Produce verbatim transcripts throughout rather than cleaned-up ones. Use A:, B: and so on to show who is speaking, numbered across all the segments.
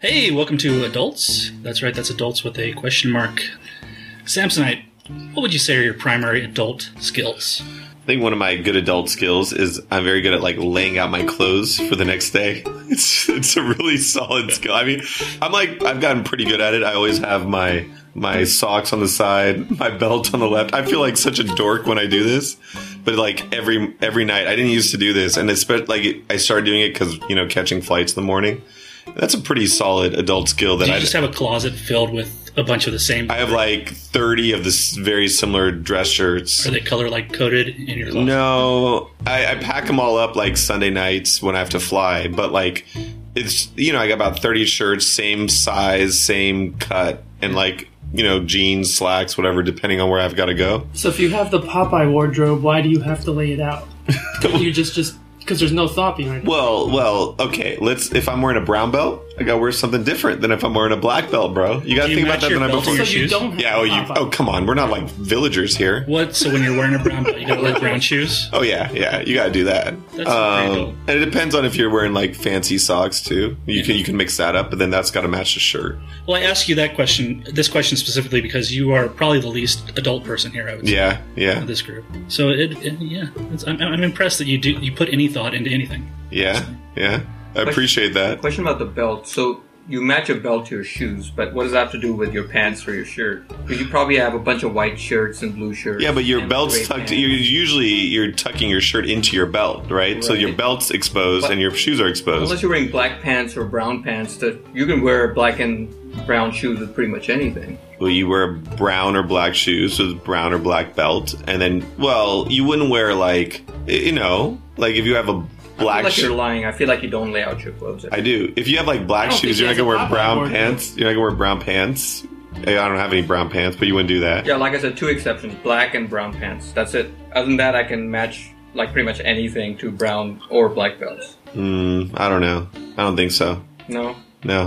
A: Hey, welcome to Adults. That's right, that's Adults with a question mark. Samsonite, what would you say are your primary adult skills?
B: I think one of my good adult skills is I'm very good at like laying out my clothes for the next day. It's it's a really solid skill. I mean, I'm like I've gotten pretty good at it. I always have my my socks on the side, my belt on the left. I feel like such a dork when I do this, but like every every night I didn't used to do this, and especially like I started doing it because you know catching flights in the morning. That's a pretty solid adult skill. That
A: Do you
B: I
A: just have a closet filled with a bunch of the same?
B: I have like thirty of this very similar dress shirts.
A: Are they color like coded in your closet?
B: No, I, I pack them all up like Sunday nights when I have to fly. But like, it's you know I got about thirty shirts, same size, same cut, and like you know jeans, slacks, whatever, depending on where I've got to go.
C: So if you have the Popeye wardrobe, why do you have to lay it out? you just just because there's no thought behind it.
B: Well, well, okay. Let's. If I'm wearing a brown belt, I gotta wear something different than if I'm wearing a black belt, bro. You gotta
A: Do you
B: think about
A: match
B: that
A: your
B: the night
A: belt
B: before.
A: to your
C: So you
A: shoes?
C: don't have
B: Yeah. Oh, you.
C: Popeye.
B: Oh, come on. We're not like villagers here.
A: What? So when you're wearing a brown belt, you gotta wear brown shoes?
B: Oh yeah, yeah. You gotta do that.
A: That's pretty cool.
B: Um, and it depends on if you're wearing like fancy socks too. You can you can mix that up, but then that's got to match the shirt.
A: Well, I asked you that question, this question specifically, because you are probably the least adult person here, I would say.
B: Yeah, yeah,
A: Of this group. So it, it yeah, it's, I'm, I'm impressed that you do you put any thought into anything.
B: yeah, yeah. I appreciate that.
D: Question about the belt. So you match your belt to your shoes, but what does that have to do with your pants or your shirt? Because you probably have a bunch of white shirts and blue shirts.
B: Yeah, but your
D: and
B: belt's
D: gray
B: tucked.
D: pants.
B: You're usually you're tucking your shirt into your belt, right? So
D: Right.
B: your belt's exposed
D: But-
B: and your shoes are exposed.
D: Unless you're wearing black pants or brown pants, that you can wear black and brown shoes with pretty much anything.
B: Well, you wear brown or black shoes with brown or black belt, and then well, you wouldn't wear like you know, like if you have a
D: I feel
B: black
D: like
B: shirt.
D: you're lying. I feel like you don't lay out your clothes.
B: I do. If you have like black
C: I don't
B: shoes,
C: think
B: you're
C: he
B: not gonna
C: has
B: wear
C: a Popeye
B: brown
C: wardrobe.
B: pants. You're not gonna wear brown pants. Hey, I don't have any brown pants, but you wouldn't do that.
D: Yeah, like I said, two exceptions: black and brown pants. That's it. Other than that, I can match like pretty much anything to brown or black belts.
B: Mm, I don't know. I don't think so.
D: No.
B: No.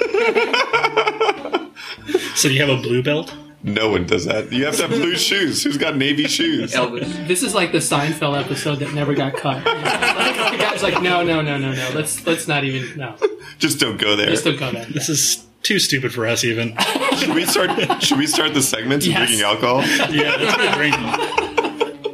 A: So do you have a blue belt?
B: No one does that. You have to have blue shoes. Who's got navy shoes?
D: Elvis.
C: This is like the Seinfeld episode that never got cut. Like, the guy's like, no, no, no, no, no. Let's let's not even no.
B: Just don't go there.
C: Just don't go there.
A: This is too stupid for us, even.
B: Should we start? Should we start the segments of
C: Yes.
B: drinking alcohol?
A: Yeah, that's good drinking.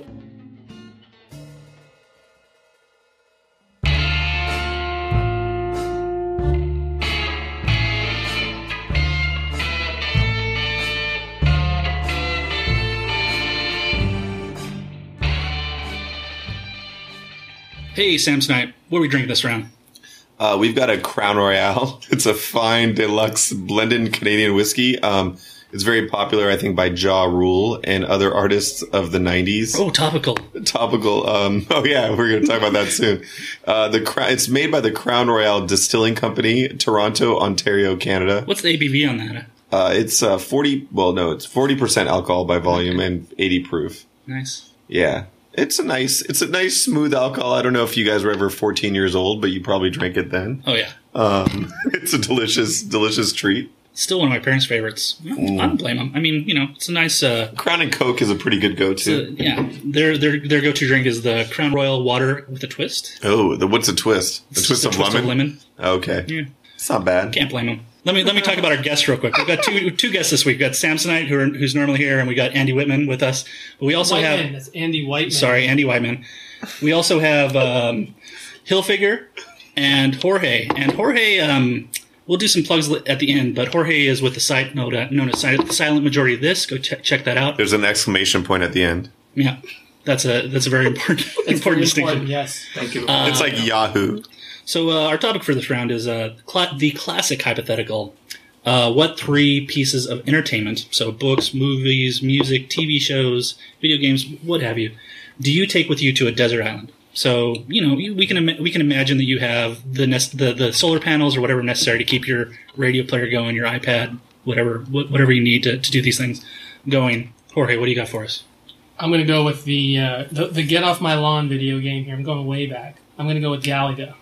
A: Hey, Samsonite, what are we drinking this round?
B: Uh, we've got a Crown Royale. It's a fine deluxe blended Canadian whiskey. Um, it's very popular, I think, by Ja Rule and other artists of the nineties.
A: Oh, topical.
B: Topical. Um, oh yeah, we're going to talk about that soon. Uh, the Crown. It's made by the Crown Royale Distilling Company, Toronto, Ontario, Canada.
A: What's the A B V on that?
B: Uh, it's uh, forty. Well, no, it's forty percent alcohol by volume and eighty proof.
A: Nice.
B: Yeah. It's a nice, it's a nice smooth alcohol. I don't know if you guys were ever fourteen years old, but you probably drank it then.
A: Oh, yeah.
B: Um, it's a delicious, delicious treat.
A: Still one of my parents' favorites. I don't, I don't blame them. I mean, you know, it's a nice... Uh,
B: Crown and Coke is a pretty good go-to.
A: uh, yeah, their their their go-to drink is the Crown Royal water with a twist.
B: Oh, the, what's a twist? The
A: It's
B: twist,
A: just
B: of,
A: a twist
B: lemon?
A: of lemon.
B: Okay.
A: Yeah.
B: It's not bad.
A: Can't blame them. Let me let me talk about our guests real quick. We've got two two guests this week. We've got Samsonite, who are, who's normally here, and we got Andy Whitman with us. But we also
C: Whiteman.
A: have
C: That's Andy Whiteman.
A: sorry, Andy Whiteman. We also have um, Hilfiger and Jorge. And Jorge, um, we'll do some plugs at the end. But Jorge is with the site known as Silent Majority of This. Go check check that out.
B: There's an exclamation point at the end.
A: Yeah, that's a that's a very important
C: It's very
A: important distinction.
C: important, yes.
D: Thank you.
A: Uh,
B: It's like Yahoo.
A: So uh, our topic for this round is uh, cla- the classic hypothetical. Uh, what three pieces of entertainment, so books, movies, music, T V shows, video games, what have you, do you take with you to a desert island? So, you know, you- we can Im- we can imagine that you have the, nest- the the solar panels or whatever necessary to keep your radio player going, your iPad, whatever wh- whatever you need to, to do these things going. Jorge, what do you got for us?
C: I'm gonna go with the, uh, the the Get Off My Lawn video game here. I'm going way back. I'm gonna go with Galaga.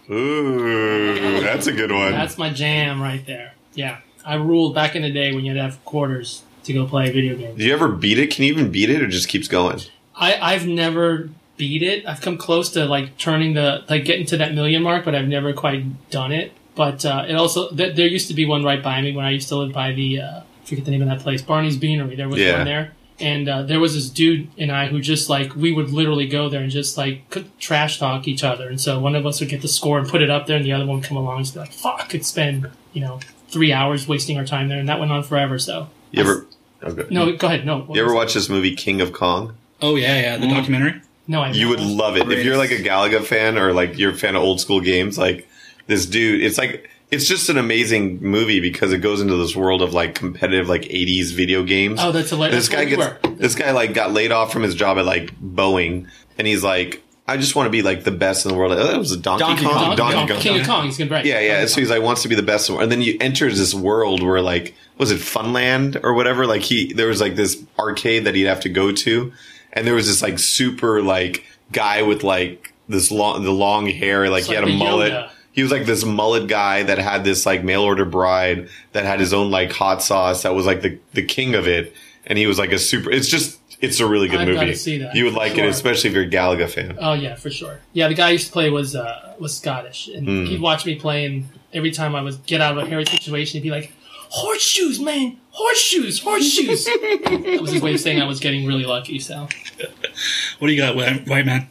B: Ooh, that's a good one.
C: That's my jam right there. Yeah, I ruled back in the day when you had to have quarters to go play video games.
B: Did you ever beat it? Can you even beat it, or just keeps going?
C: I I've never beat it. I've come close to like turning the like getting to that million mark, but I've never quite done it. But uh, it also th- there used to be one right by me when I used to live by the uh, I forget the name of that place, Barney's Beanery. There was
B: Yeah.
C: one there, and uh, there was this dude and I who just like we would literally go there and just like c- trash talk each other. And so one of us would get the score and put it up there, and the other one would come along and just be like, "Fuck!" It's been you know three hours wasting our time there, and that went on forever. So
B: You ever? Okay.
C: no, go ahead. No, what
B: You ever
C: was-
B: watch this movie King of Kong?
A: Oh yeah, yeah, the documentary.
C: No, I
B: You would love it if you're like a Galaga fan or like you're a fan of old school games. Like this dude, it's like it's just an amazing movie because it goes into this world of like competitive like eighties video games.
C: Oh, that's hilarious.
B: This guy
C: That's
B: gets
C: where-
B: this guy like got laid off from his job at like Boeing, and he's like, I just want to be like the best in the world. Oh, it was a Donkey,
E: Donkey
B: Kong.
C: Donkey
B: Donkey
C: Kong,
B: Kong.
C: King of Kong. He's gonna right.
B: Yeah, yeah.
C: Donkey
B: So
C: Kong.
B: he's like wants to be the best, and then you enters this world where like was it Funland or whatever? Like he there was like this arcade that he'd have to go to, and there was this like super like guy with like this long the long hair, like
C: It's
B: he
C: like
B: had a
C: the
B: mullet.
C: Yoda.
B: He was like this mullet guy that had this like mail order bride that had his own like hot sauce that was like the the king of it, and he was like a super. It's just it's a really good
C: I've
B: movie.
C: gotta see that,
B: You would
C: for
B: like
C: sure.
B: it, especially if you're a Galaga fan.
C: Oh yeah, for sure. Yeah, the guy I used to play was uh, was Scottish, and
B: Hmm.
C: he'd watch me play, and every time I would get out of a hairy situation, he'd be like, "Horseshoes, man, horseshoes, horseshoes." That was his way of saying I was getting really lucky. So
A: What do you got, White White Man?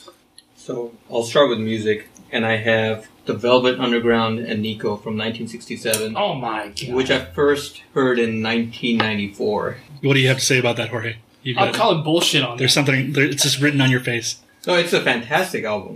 D: So I'll start with music, and I have The Velvet Underground and Nico from nineteen sixty-seven,
C: oh my god,
D: which I first heard in nineteen ninety-four.
A: What do you have to say about that, Jorge? You
C: I'm
A: got,
C: calling bullshit on
A: there's
C: that.
A: something. There, it's just written on your face.
D: No, it's a fantastic album.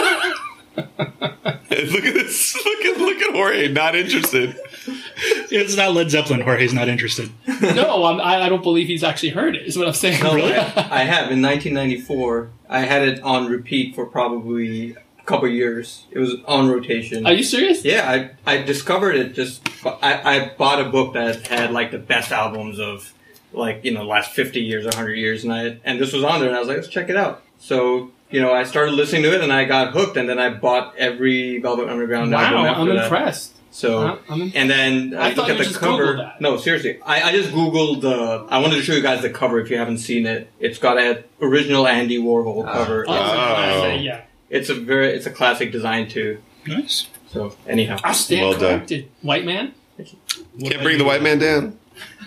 B: Look at this! Look at look at Jorge, not interested.
A: It's not Led Zeppelin. Jorge's not interested.
C: No, I'm, I I don't believe he's actually heard it. Is what I'm saying.
D: No,
A: Really?
D: I, I have. In nineteen ninety-four, I had it on repeat for probably a couple years. It was on rotation.
C: Are you serious?
D: Yeah, I I discovered it just. I, I bought a book that had like the best albums of like you know the last fifty years or hundred years, and I and this was on there, and I was like, let's check it out. So you know, I started listening to it, and I got hooked, and then I bought every Velvet Underground album
C: Wow,
D: after
C: I'm
D: that.
C: impressed.
D: So
C: I'm- I'm in-
D: and then
C: I
D: I,
C: thought
D: look at
C: you
D: the
C: just
D: cover.
C: Googled that.
D: No, seriously, I, I just googled the. I wanted to show you guys the cover if you haven't seen it. It's got a original Andy Warhol cover.
C: Oh, it's a classic,
B: Oh.
C: yeah.
D: It's a very it's a classic design too.
A: Nice.
D: So anyhow,
C: I stand
B: Well done.
C: corrected. White man.
A: What
B: Can't
A: about
B: bring
A: you?
B: the white man down.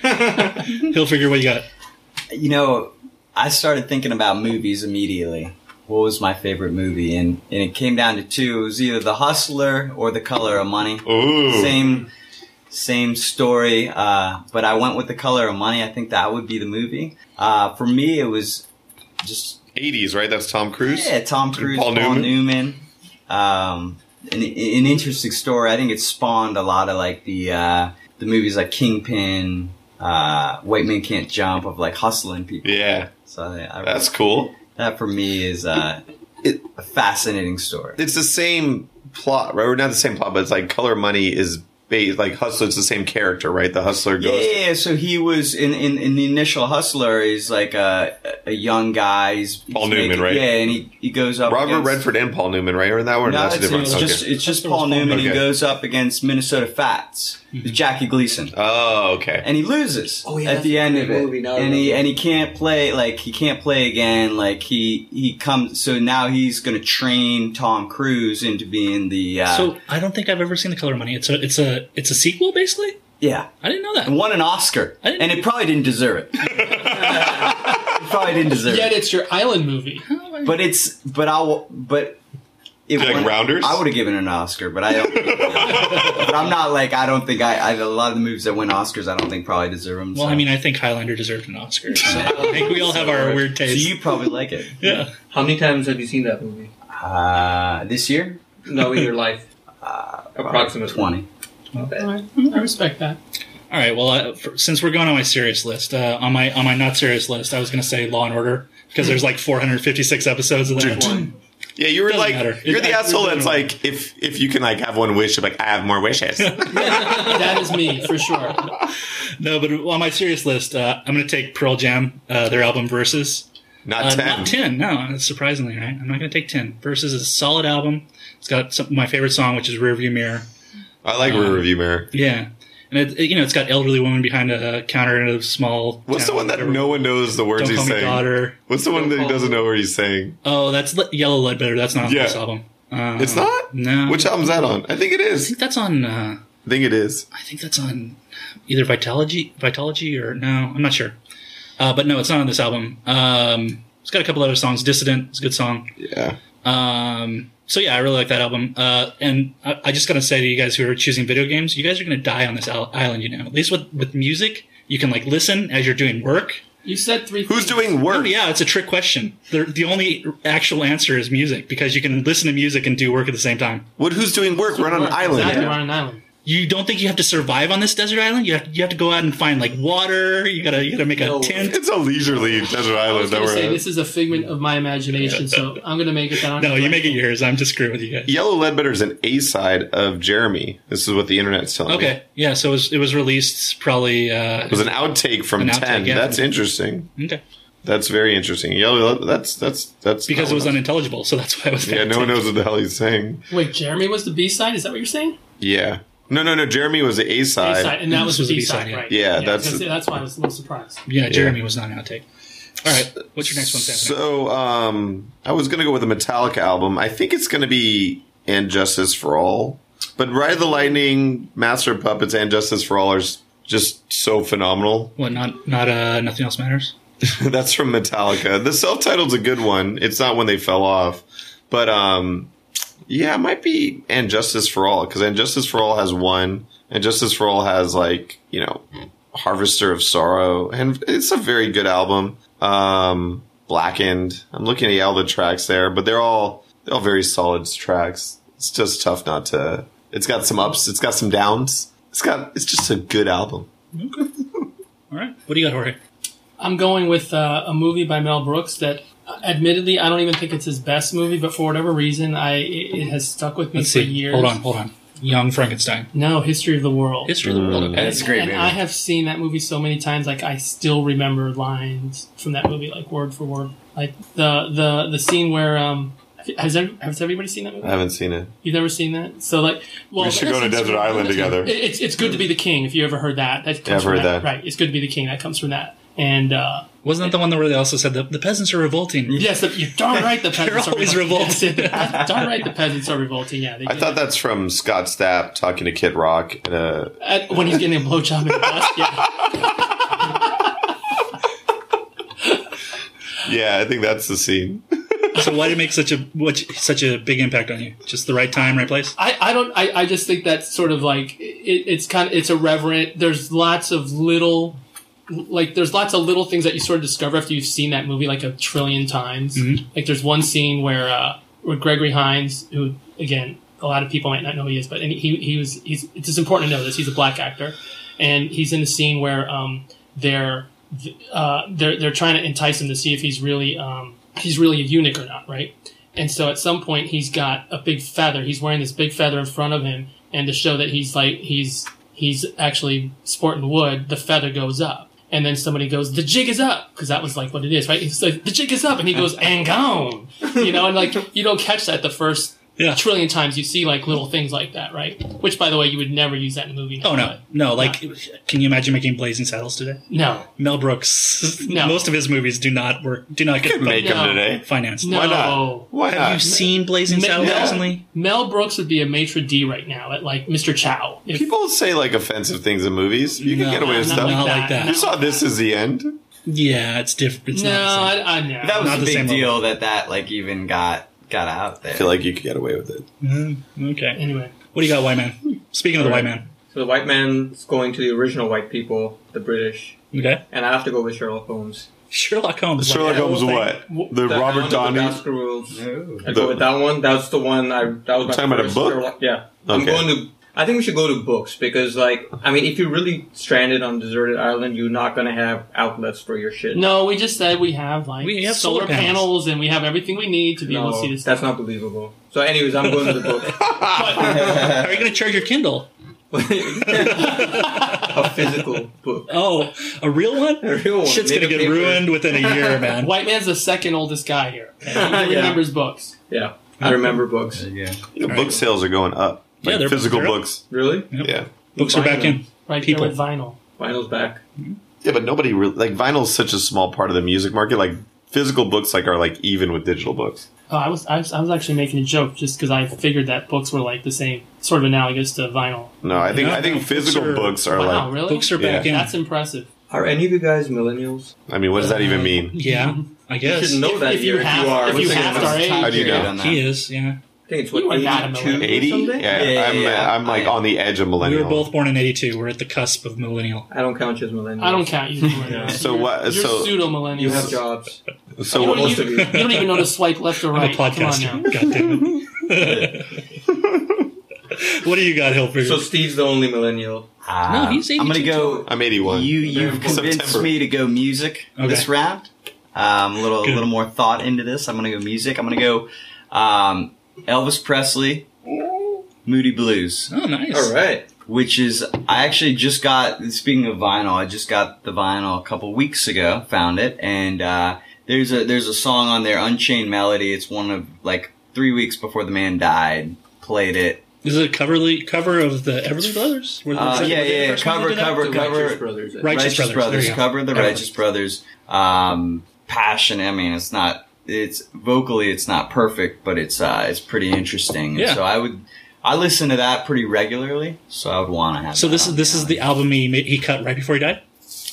A: He'll figure what you got.
E: You know, I started thinking about movies immediately. What was my favorite movie? And, and it came down to two. It was either The Hustler or The Color of Money.
B: Ooh,
E: Same same story, uh, but I went with The Color of Money. I think that would be the movie. Uh, for me, it was just,
B: eighties, right? That's Tom Cruise.
E: yeah, Tom Cruise,
B: Paul
E: Paul,
B: Newman.
E: Newman. Um, an, an interesting story. I think it spawned a lot of like the uh, the movies like Kingpin, uh, White Man Can't Jump, of like hustling people.
B: Yeah,
E: So I, I,
B: that's cool.
E: that for me is uh, it, a fascinating story.
B: It's the same plot, right? Or not the same plot, but it's like Color Money is based like Hustler. It's the same character, right? The Hustler
E: Yeah,
B: goes.
E: yeah, yeah, so he was in, in, in the initial Hustler. He's like a, a young guy. He's, he's
B: Paul Newman,
E: making-
B: right?
E: Yeah, and he, he goes up.
B: Robert
E: against,
B: Redford and Paul Newman, right? Or in that one?
E: No,
B: that's
E: it's,
B: different.
E: it's
B: Okay.
E: just it's just
C: Hustler was
E: Paul
C: Paul
E: Newman.
B: Okay.
E: He goes up against Minnesota Fats, with Jackie Gleason.
B: Oh, okay.
E: And he loses
D: Oh, yeah,
E: at
D: that's
E: the
D: a
E: end
D: great
E: of it,
D: movie, now I
E: and he
D: remember.
E: and he can't play like he can't play again. Like he he comes, so now he's going to train Tom Cruise into being the uh,
A: So I don't think I've ever seen The Color of Money. It's a it's a it's a sequel, basically.
E: yeah,
A: I didn't know
E: and
A: that.
E: won an Oscar,
A: I didn't-
E: and it probably didn't deserve it. It probably didn't deserve
C: Yet
E: it,
C: it's your island movie.
E: but it's but I'll but. It
B: Do you like
E: won-
B: Rounders?
E: I would have given it an Oscar, but I don't. But I'm not like I don't think I, I. A lot of the movies that win Oscars, I don't think probably deserve them.
A: Well,
E: so.
A: I mean, I think Highlander deserved an Oscar. So I think we all have our weird
E: so
A: tastes.
E: you probably like it.
A: Yeah.
D: how many times have you seen that movie?
E: Uh, this year,
D: No, in your life,
E: uh,
D: approximately
E: twenty.
C: All right, I respect that.
A: All right. Well, uh, for, since we're going on my serious list, uh, on my on my not serious list, I was going to say Law and Order because there's like four hundred fifty-six episodes of that.
B: Yeah, you were
A: Doesn't
B: like,
A: matter.
B: you're
A: It-
B: the
A: I-
B: asshole
A: it
B: that's
A: doesn't
B: like, if if you can like have one wish, you're like, I have more wishes.
C: That is me for sure.
A: No, but on my serious list, uh, I'm going to take Pearl Jam, uh, their album Versus.
B: Not
A: Uh,
B: ten.
A: Not ten. No, surprisingly, right? I'm not going to take ten. Versus is a solid album. It's got some, my favorite song, which is Rearview Mirror.
B: I like Rear Review Mirror.
A: Yeah. And it, it- you know, it's got elderly woman behind a counter in a small.
B: What's the
A: town,
B: one that
A: whatever.
B: no one knows the words
A: Don't
B: he's
A: call me
B: saying?
A: daughter.
B: What's the one
D: Don't
B: that he
D: call
B: doesn't
D: me-
B: know what he's saying?
A: Oh, that's Le- Yellow Ledbetter. That's not on
B: Yeah.
A: this album. Uh,
B: It's not?
A: No.
B: Which album's that on? I think it
A: I
B: is.
A: think that's on. Uh,
B: I think it is.
A: I think that's on either Vitalogy, Vitalogy, or no, I'm not sure. Uh, but no, it's not on this album. Um, it's got a couple other songs. Dissident, it's a good song.
B: Yeah.
A: Um, so yeah, I really like that album. Uh, and I, I just gotta say to you guys who are choosing video games, you guys are gonna die on this al- island. You know, at least with with music, you can like listen as you're doing work.
C: You said three.
B: Who's
C: things.
B: doing
A: Oh,
B: work?
A: yeah, it's a trick question. The, the only actual answer is music because you can listen to music and do work at the same time.
B: What? Who's doing work? We're on an island.
C: Exactly, we're on an island.
A: You don't think you have to survive on this desert island? You have you have to go out and find like water. You gotta you gotta make a
D: No.
A: tent.
B: It's a leisurely desert
C: I
B: island
C: was
B: that
C: going to
B: we're
C: say
B: at.
C: this is a figment of my imagination, so I'm going to make it that.
A: No, you make it yours. I'm just screwing with you guys.
B: Yellow Ledbetter is an A side of Jeremy. This is what the internet's telling me.
A: Okay, yeah. So it was it was released probably. Uh,
B: It was an outtake from
A: An outtake,
B: ten.
A: yeah.
B: That's interesting.
A: okay
B: That's very interesting. Yellow. That's that's that's
A: because
B: not
A: it was
B: what I-
A: unintelligible. So that's why it was.
B: Yeah, no one knows what the hell he's saying.
C: Wait, Jeremy was the B side. Is that what you're saying?
B: Yeah. No, no, no. Jeremy was the A
C: A
B: side.
C: side, and that was
A: This was
C: the
A: the
C: B side,
A: B-side, yeah.
C: right?
B: Yeah,
C: I
B: that's-
C: was gonna say, that's why I was a little surprised.
A: Yeah, Jeremy was not an outtake. All right, what's your next one, Sam?
B: So, um, I was gonna go with a Metallica album. I think it's gonna be And Justice for All. But Ride the Lightning, Master of Puppets, and Justice for All are s- just so phenomenal.
A: What? Not not uh, nothing else matters.
B: That's from Metallica. The self-titled's a good one. It's not When They Fell Off. But, um, yeah, it might be And Justice for All, because And Justice for All has one, and Justice for All has, like, you know, Harvester of Sorrow, and it's a very good album. Um, Blackened. I'm looking at all the tracks there, but they're all they're all very solid tracks. It's just tough not to. It's got some ups. It's got some downs. It's got. It's just a good album.
A: All right, what do you got, Jorge?
C: I'm going with uh, a movie by Mel Brooks that, uh, admittedly, I don't even think it's his best movie, but for whatever reason, I it, it has stuck with me
A: Let's
C: for
A: see.
C: years.
A: Hold on, hold on. Young Frankenstein.
C: No, History of the World.
A: History of the World.
B: Mm.
A: Okay.
E: That's a great
C: and
E: movie.
C: I have seen that movie so many times, like I still remember lines from that movie, like word for word. Like the the the scene where um has every, has everybody seen that movie?
B: I haven't seen it.
C: You've never seen that? So like, well,
B: We should go to
C: that's-
B: Desert Island together.
C: It- It's it's good to be the king. If you ever heard that, that comes
B: Yeah, I've
C: from
B: heard that.
C: Right, it's good to be the king. That comes from that. And uh,
A: Wasn't that the one where they also said the, the peasants are revolting?
C: yes, the, you're darn right. The peasants are
A: always
C: revolting. Yes, darn right. The peasants are revolting. Yeah, they
B: I
C: did.
B: thought that's from Scott Stapp talking to Kid Rock. In a,
C: At, when he's getting a blowjob in the bus. Yeah.
B: yeah, I think that's the scene.
A: So why did it make such a what, such a big impact on you? Just the right time, right place?
C: I, I don't I, I just think that's sort of like it, it's kind of it's irreverent. There's lots of little like there's lots of little things that you sort of discover after you've seen that movie like a trillion times.
A: Mhm.
C: Like there's one scene where uh, where Gregory Hines, who again a lot of people might not know who he is, but and he he was he's it's just important to know this. He's a black actor, and he's in the scene where um they're uh they're they're trying to entice him to see if he's really um he's really a eunuch or not, right? And so at some point he's got a big feather. He's wearing this big feather in front of him, and to show that he's like he's he's actually sporting wood, the feather goes up. And then somebody goes, "The jig is up," because that was like what it is, right? It's like the jig is up, and he goes, "And gone," you know, and like you don't catch that the first
A: Yeah.
C: trillion times you see like little things like that, right? Which, by the way, you would never use that in a movie. now,
A: Oh no,
C: but-
A: no! Like, can you imagine making Blazing Saddles today?
C: no,
A: Mel Brooks.
C: No.
A: Most of his movies do not work. Do not get
B: Make
C: No.
B: him today.
A: financed.
C: no.
B: Why not? Why
A: Have
B: not?
A: you seen Blazing
C: Me-
A: Saddles
C: Mel-
A: recently?
C: Mel Brooks would be a maitre d right now at like Mister Chow. If-
B: People say like offensive things in movies. You can
A: No,
B: get away with
C: not
B: stuff.
A: Not like that.
B: You saw This Is the End.
A: Yeah, it's different. It's
C: no,
A: not the same.
C: I, I know.
E: That was
A: Not
E: a
A: the
E: big
A: same
E: deal that that like even got got out there.
B: I feel like you could get away with it.
A: Mm, okay.
C: anyway.
A: What do you got, White Man? Speaking of the White Man.
D: So the white man's going to the original white people, the British,
A: Okay.
D: and I have to go with Sherlock Holmes.
A: Sherlock Holmes.
B: Sherlock
A: like,
B: Holmes,
A: whole thing.
B: what? The, Robert
D: Hound of
B: Downey.
D: the Baskervilles.
E: No.
D: I go with that one. That's the one. I that was my
B: Talking about a
D: first
B: book?
D: Sherlock- yeah, I'm
B: Okay.
D: going to. I think we should go to books because, like, I mean, if you're really stranded on a deserted island, you're not going to have outlets for your shit.
C: No, we just said we have like
A: We have
C: solar,
A: solar
C: panels.
A: panels.
C: and we have everything we need to be able to
D: No,
C: see this.
D: that's not believable. So, anyways, I'm going to the book.
A: How are you going to charge your Kindle?
D: A physical book.
A: Oh, a real one?
D: A real one.
A: Shit's
D: Made
A: going to
D: of
A: get
D: paper.
A: ruined within a year, man.
C: White man's the second oldest guy here. Okay? He
D: Yeah.
C: remembers books.
D: Yeah, I remember books.
E: There you go.
B: The book sales are going up.
A: Yeah,
B: Like
A: they're-
B: physical
A: they're up.
B: books.
D: Really?
A: Yep.
B: Yeah.
A: Books are back in.
C: Right
A: People.
C: there with vinyl.
D: Vinyl's back.
B: Yeah, but nobody really like vinyl's such a small part of the music market. Like physical books like are like even with digital books.
C: Oh, I was, I was I was actually making a joke just because I figured that books were like the same, sort of analogous to vinyl.
B: No, I think
A: No,
B: I think
A: no,
B: physical
A: books are-
B: books are
C: Wow,
B: like.
C: really?
A: Books are back
B: Yeah.
A: in.
C: That's impressive.
D: Are any of you guys millennials?
B: I mean, what does that even mean?
A: Yeah, I
D: You
A: guess.
D: should know
C: If-
D: that
C: if you
D: year
C: have-
D: if you are.
C: if you
D: what's the
C: have
D: name of
C: our
D: it?
C: age.
B: How do you know?
E: On that.
A: He is, yeah.
D: I think it's
C: You
D: what
C: are not a
D: eighty-two
C: millennial.
D: or
B: eighty?
D: something?
B: Yeah,
E: Yeah, yeah,
B: I'm,
E: yeah.
B: I'm like
E: I-
B: on the edge of
A: We
B: millennial.
A: were both born in eighty-two. We're at the cusp of millennial.
D: I don't count you as millennials.
C: I don't count you. as millennials.
D: Yeah.
B: So
C: You're-
B: what-
C: You're
B: so-
C: pseudo millennials.
D: You have jobs.
B: So
C: You
B: what,
C: don't,
D: most
C: you,
D: of you.
C: you don't even know to swipe left or
A: I'm
C: right.
A: a
C: Come on
A: podcaster.
C: now.
A: God damn it. What do you got, Hilfiger?
D: So Steve's the only millennial.
E: Uh,
A: No, he's
E: I'm gonna
A: eighty-two.
E: go.
B: I'm eighty-one.
E: You you've convinced
B: September.
E: me to go music
A: Okay.
E: this round. Um, a little
A: Good.
E: a little more thought into this. I'm gonna go music. I'm gonna go um, Elvis Presley, Moody Blues,
A: Oh, nice.
D: All right.
E: which is I actually just got. Speaking of vinyl, I just got the vinyl a couple weeks ago. Found it, and uh, there's a there's a song on there, Unchained Melody. It's one of like three weeks before the man died. Played it.
A: Is it a cover, cover of the Everly Brothers? Were-
E: Uh,
A: is that-
E: yeah,
A: were they the
E: yeah,
A: first ones
E: cover,
A: to do that?
E: cover,
D: The
E: cover.
D: Righteous Brothers.
A: Right.
E: Righteous,
A: Righteous
E: Brothers,
A: Brothers, there you go.
E: cover the
A: Everly.
E: Righteous Brothers. Um, passion. I mean, it's not. It's vocally, it's not perfect, but it's uh, it's pretty interesting. And
A: Yeah.
E: So I would, I listen to that pretty regularly. So I would want to have.
A: So
E: that
A: this is
E: on
A: this is the album he made, he cut right before he died.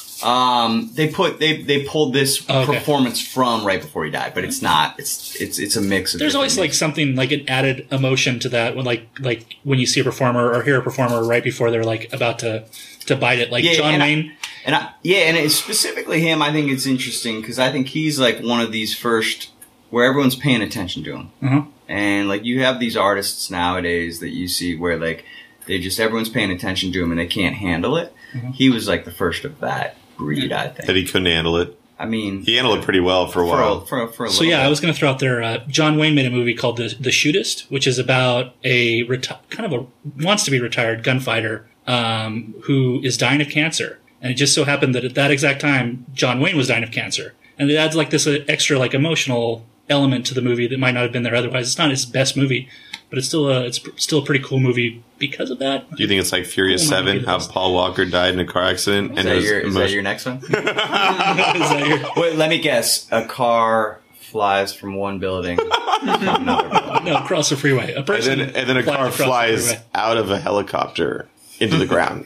E: Um, they put they they pulled this
A: Oh, okay.
E: performance from right before he died, but it's not. It's it's it's a mix of.
A: There's
E: different
A: always like
E: music.
A: something like an added emotion to that when like like when you see a performer or hear a performer right before they're like about to to bite it, like
E: Yeah,
A: John
E: and I-
A: Wayne.
E: And I, yeah, and it's specifically him. I think it's interesting because I think he's like one of these first where everyone's paying attention to him.
A: Uh-huh.
E: And like you have these artists nowadays that you see where like they just everyone's paying attention to him and they can't handle it.
A: Mm-hmm.
E: He was like the first of that breed, I think.
B: that he couldn't handle it.
E: I mean,
B: He handled it pretty well for a
E: for
B: while.
E: a, for, a- for a
A: So
E: little
A: yeah,
E: bit.
A: I was going to throw out there. Uh, John Wayne made a movie called The The Shootist, which is about a reti- kind of a wants to be retired gunfighter um, who is dying of cancer, and it just so happened that at that exact time, John Wayne was dying of cancer, and it adds like this uh, extra like emotional element to the movie that might not have been there otherwise. It's not his best movie, but it's still a it's pr- still a pretty cool movie because of that.
B: Do you think it's like Furious
A: Cool might be
B: Seven,
A: the
B: how
A: best.
B: Paul Walker died in a car accident
E: Is
B: and
E: that,
B: it was
E: your, is that
B: emotion-
E: your next one?
A: Is that your-
E: Wait, let me guess. A car flies from one building to another building.
A: no, across the freeway. A
B: and
A: person
B: then and then a
A: flies
B: car
A: across the
B: flies
A: freeway.
B: out of a helicopter into the ground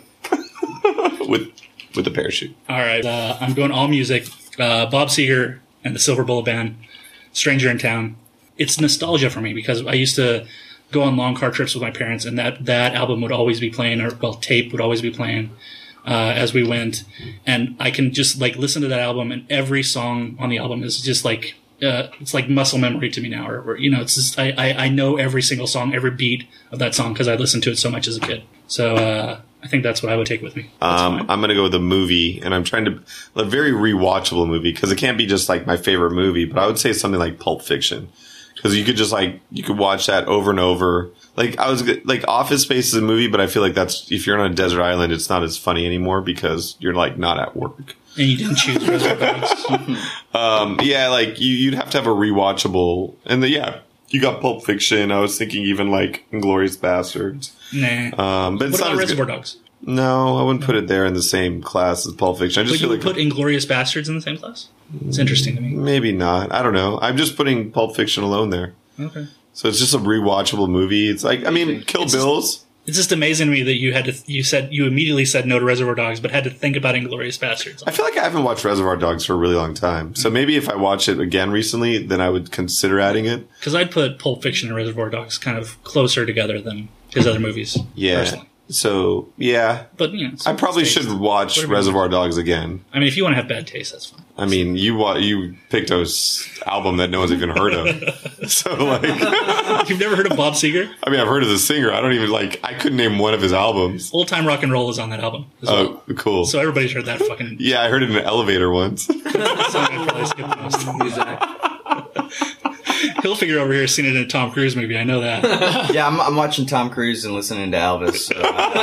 B: with with a parachute.
A: All right, uh, I'm going all music. Uh, Bob Seger and the Silver Bullet Band, "Stranger in Town." It's nostalgia for me because I used to go on long car trips with my parents, and that that album would always be playing, or well, tape would always be playing uh, as we went. And I can just like listen to that album, and every song on the album is just like uh, it's like muscle memory to me now. Or, or you know, it's just I, I I know every single song, every beat of that song because I listened to it so much as a kid. So uh, I think that's what I would take with me. That's
B: Um,
A: fine.
B: I'm going to go with a movie, and I'm trying to a very rewatchable movie because it can't be just like my favorite movie, but I would say something like Pulp Fiction because you could just like you could watch that over and over. Like I was like Office Space is a movie, but I feel like that's if you're on a desert island, it's not as funny anymore because you're like not at work.
A: And you didn't choose Reservoir Dogs.
B: Um, yeah, like you, you'd have to have a rewatchable, and the, yeah, you got Pulp Fiction. I was thinking even like Inglourious Bastards.
A: Nah.
B: Um, but it's
A: What
B: not
A: about
B: as
A: Reservoir
B: good.
A: Dogs?
B: No, I wouldn't put it there in the same class as Pulp Fiction. I just
A: But you
B: feel
A: would
B: like
A: put Inglorious Bastards in the same class? It's interesting to me.
B: maybe not. I don't know. I'm just putting Pulp Fiction alone there.
A: Okay.
B: So it's just a rewatchable movie. It's like I mean, Kill
A: It's just-
B: Bills.
A: It's just amazing to me that you had to. You said you immediately said no to Reservoir Dogs, but had to think about Inglorious Bastards.
B: I feel like I haven't watched Reservoir Dogs for a really long time. So maybe if I watch it again recently, then I would consider adding it.
A: Because I'd put Pulp Fiction and Reservoir Dogs kind of closer together than his other movies.
B: Yeah.
A: Personally.
B: So yeah,
A: But you know,
B: I probably should watch
A: Whatever.
B: Reservoir Dogs again.
A: I mean, if you want to have bad taste, that's fine.
B: I mean, you wa- you picked a s- album that no one's even heard of. So like,
A: You've never heard of Bob Seger?
B: I mean, I've heard of the singer. I don't even like. I couldn't name one of his albums.
A: Old Time Rock and Roll is on that album as well.
B: Oh, cool.
A: So everybody's heard that fucking
B: Yeah, I heard it in an elevator once.
A: song. I'd probably skip the most.
D: Music.
A: He'll figure over here seen it in a Tom Cruise movie. I know that.
E: Yeah, I'm, I'm watching Tom Cruise and listening to Elvis. So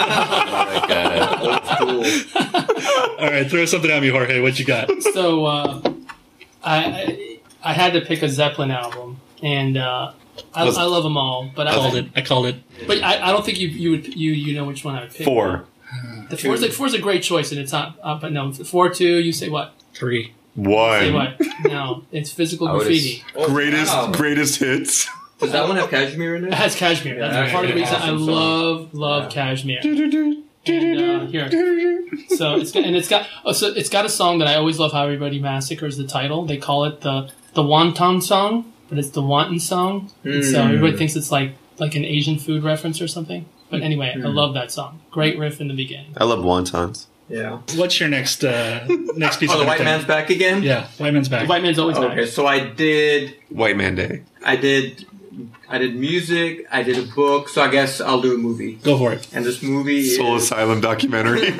E: I, like, uh,
D: Old school.
A: All right, throw something at me, Jorge. What you got?
C: So uh, I, I I had to pick a Zeppelin album, and uh, I,
B: Was-
C: I love them all, but
A: I
C: I
A: called it. I called it.
C: But I, I don't think you you would you you know which one I would pick.
B: Four.
C: The four's a, four's a great choice, and it's not. Uh, but no, four two. You say what?
A: Three.
C: Say
B: One.
C: what? No, it's physical
E: I would've
C: graffiti.
D: Oh,
B: Greatest
D: wow.
B: greatest hits.
D: Does that one have cashmere in
C: It
D: it?
C: has cashmere. That's
D: Yeah,
C: part of the
D: yeah,
C: reason I
D: awesome song.
C: love love
D: Yeah.
C: cashmere. And, uh, here. So it's got, and it's got oh, so it's got a song that I always love how everybody massacres the title. They call it the the wonton song, but it's the wanton song. And so
D: Mm.
C: everybody thinks it's like like an Asian food reference or something. But anyway, I
D: Mm.
C: love that song. Great riff in the beginning.
B: I love wontons.
D: Yeah.
A: What's your next uh, next piece
D: Oh,
A: of
D: the white man's
A: entertainment?
D: back again?
A: Yeah, white man's
C: The
A: back.
C: white man's always back.
D: Okay, so I did,
B: White Man Day.
D: I did, I did music, I did a book, so I guess I'll do a movie.
A: Go for it.
D: And this movie
B: Soul
D: is,
B: Asylum documentary.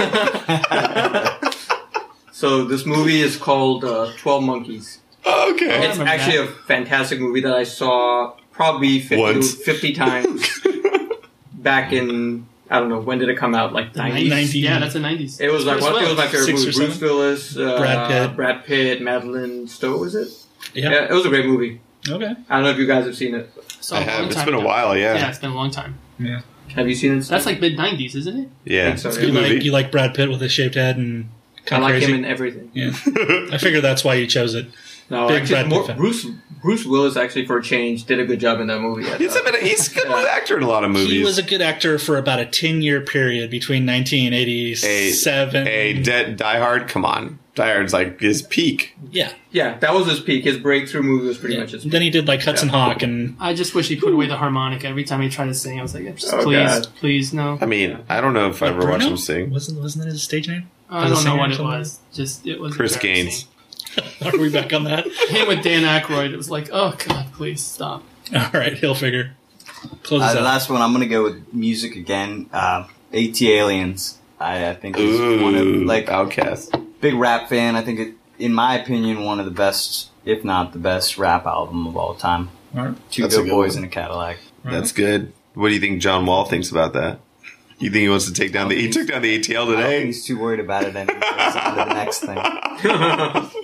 D: so this movie is called uh, twelve Monkeys.
B: Oh, okay.
D: It's
C: remember
D: actually
C: that.
D: a fantastic movie that I saw probably fifty,
B: Once.
D: fifty times back in, I don't know, when did it come out? Like
C: The
D: nineties?
A: ninety-
C: Yeah, that's the nineties.
D: It was like,
C: Bruce
D: one, it was my
C: Willis.
D: favorite
A: Six
D: movie.
A: or
D: Bruce Willis, uh,
A: Brad Pitt.
D: Brad Pitt, Madeline Stowe, was it?
A: Yeah.
D: Yeah, it was a great movie.
A: Okay.
D: I don't know if you guys have seen it.
C: So
B: I
C: a long
B: have. It's
C: time
B: been a
C: ago.
B: while, yeah.
C: Yeah, it's been a long time.
D: Have you seen it?
C: That's like mid nineties, isn't it?
B: Yeah.
D: think so,
B: It's a
D: yeah.
A: You
B: good
A: like
B: movie.
A: you like Brad Pitt with a shaved head and
D: I
A: kind of
D: like
A: crazy.
D: him in everything.
A: Yeah. I figure that's why you chose it.
D: No,
A: Big
D: actually,
A: Brad Pitt
D: more,
A: fan.
D: Bruce Bruce Willis actually for a change did a good job in that movie. I
B: He's a
D: thought.
B: bit. He's a good actor in a lot of movies.
A: He was a good actor for about a ten-year period between nineteen eighty-seven.
B: Hey, Dead Die Hard. Come on, Die Hard's like his peak.
A: Yeah.
D: Yeah, that was his peak. His breakthrough movie was pretty
A: yeah.
D: much his peak.
A: Then he did like Hudson
D: Yeah.
A: Hawk and
C: I just wish he put away the harmonica every time he tried to sing. I was like, just
D: Oh,
C: please,
D: God.
C: please, no.
B: I mean, I don't know if I ever watched
A: Bruno?
B: him sing.
A: Wasn't wasn't that his stage name?
C: I
A: As a
C: don't know
A: singer
C: what
A: or
C: it
A: something?
C: was. Just it was
B: Chris
C: embarrassing.
B: Gaines.
A: Are we back on that?
C: Him with Dan Aykroyd. It was like, oh god, please stop.
A: All right, Hill figure. Close
E: Uh,
A: us
E: the
A: out.
E: last one, I'm gonna go with music again. Uh, AT Aliens. I, I think is one of
B: Ooh,
E: like
B: Outcast.
E: big rap fan. I think it, in my opinion, one of the best, if not the best, rap album of all time.
A: All right.
E: Two
B: That's a
E: Dope
B: good
E: Boys
B: one.
E: in a Cadillac.
B: That's good. What do you think John Wall thinks about that? You think he wants to take down the? He took down the A T L
E: I don't think
B: today.
E: he's too worried about it anymore. He's on to the next thing.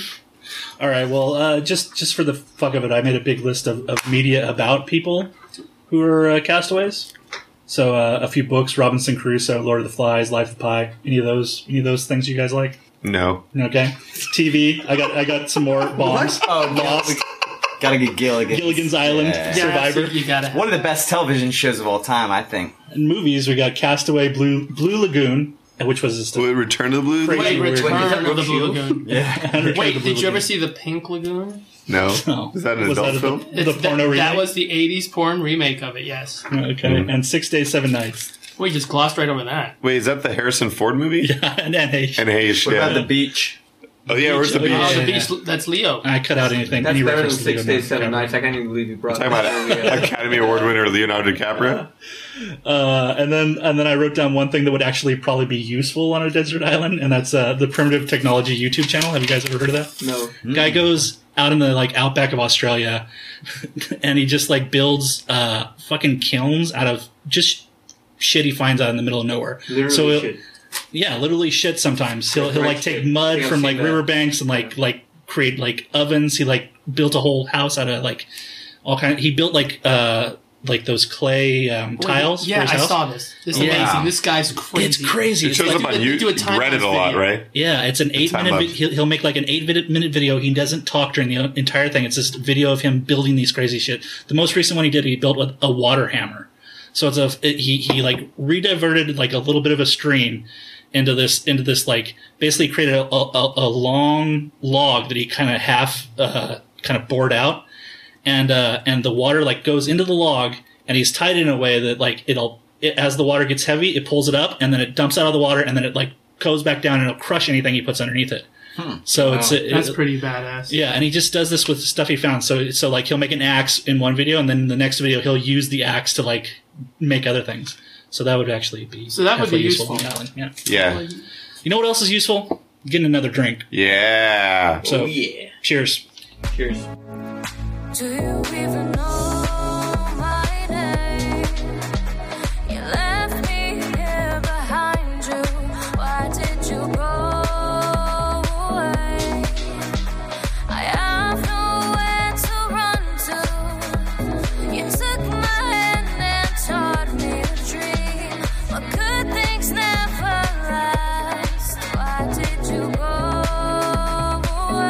A: All right. Well, uh, just just for the fuck of it, I made a big list of, of media about people who are uh, castaways. So uh, a few books: Robinson Crusoe, Lord of the Flies, Life of Pi. Any of those? Any of those things you guys like?
B: No.
A: Okay. T V. I got I got some more bombs.
E: Oh,
A: Lost,
E: Gotta get Gilligan.
A: Gilligan's Island,
E: Yeah.
A: Survivor.
C: Yeah, so you gotta have
E: One of the best television shows of all time, I think.
A: In movies, we got Castaway, Blue Blue Lagoon, which was just
B: Will it Return to the Blues?
A: Crazy.
C: Wait,
A: Weird.
C: Return
D: Wait, is that
C: of the
D: Brooke
C: Blue
D: Shields?
C: Lagoon.
E: Yeah.
C: Wait, did you ever see the Pink Lagoon?
B: No.
A: No.
B: Is that an
A: Was
B: adult
A: that a-
B: film?
A: The
C: It's-
A: porno
C: that,
A: remake?
C: that was the eighties porn remake of it, yes.
A: Okay, and Six Days, Seven Nights.
C: We just glossed right over that.
B: Wait, is that the Harrison Ford movie?
A: Yeah, and N H.
B: And Hayes,
E: What
B: yeah.
E: about the beach?
B: Oh yeah, where's the beach?
C: Oh,
A: Yeah.
C: the beach, that's Leo.
A: I cut out anything.
D: That's
A: any
D: better than
A: reference to
D: Six
A: Leonardo
D: Days, Seven
A: DiCaprio.
D: Nights. I can't even believe you brought
B: Talking
D: that
B: about
D: movie up.
B: Academy Award winner Leonardo DiCaprio.
A: Uh, and then and then I wrote down one thing that would actually probably be useful on a desert island, and that's uh, the Primitive Technology YouTube channel. Have you guys ever heard of that?
D: No.
A: Guy goes out in the like outback of Australia, and he just like builds uh, fucking kilns out of just shit he finds out in the middle of nowhere.
D: Literally
A: so he'll-
D: shit.
A: Yeah, literally shit. Sometimes he'll he'll
D: Right
A: like take
D: shit.
A: mud
D: I think I've
A: from
D: seen
A: like
D: that.
A: riverbanks and like like create like ovens. He like built a whole house out of like all kind. He built like uh like those clay um,
C: Wait,
A: tiles.
C: Yeah,
A: for his
C: I
A: house.
C: saw this. This is
A: Yeah.
C: amazing. This guy's crazy.
A: It's crazy.
B: It
A: It's
B: shows
A: like-
B: up on
C: they
B: you
C: do a time
B: Reddit
C: lapse
B: a lot,
C: video.
B: right?
A: Yeah, it's an eight
B: Time
A: minute.
B: lapse.
A: Vi- he'll, he'll make like an eight minute minute video. He doesn't talk during the entire thing. It's just video of him building these crazy shit. The most recent one he did, he built with a water hammer. So it's a it, he he like rediverted like a little bit of a stream into this into this like basically created a, a, a long log that he kind of half uh, kind of bored out, and uh, and the water like goes into the log, and he's tied it in a way that like it'll it, as the water gets heavy, it pulls it up, and then it dumps out of the water, and then it like goes back down, and it'll crush anything he puts underneath it. So it's it,
C: That's
A: it-
C: pretty badass.
A: yeah, and he just does this with the stuff he found. So so like he'll make an axe in one video, and then in the next video he'll use the axe to like make other things. So that would actually be
C: So that would be
A: definitely
C: useful.
A: on the island. Yeah.
B: Yeah.
A: You know what else is useful? Getting another drink.
B: Yeah.
A: So
D: Oh, yeah.
A: cheers.
D: Cheers.
F: Do you even know my name? You left me here behind you. Why did you go away? I have nowhere to run to. You took my hand and taught me to dream. But good things never last. Why did you go away?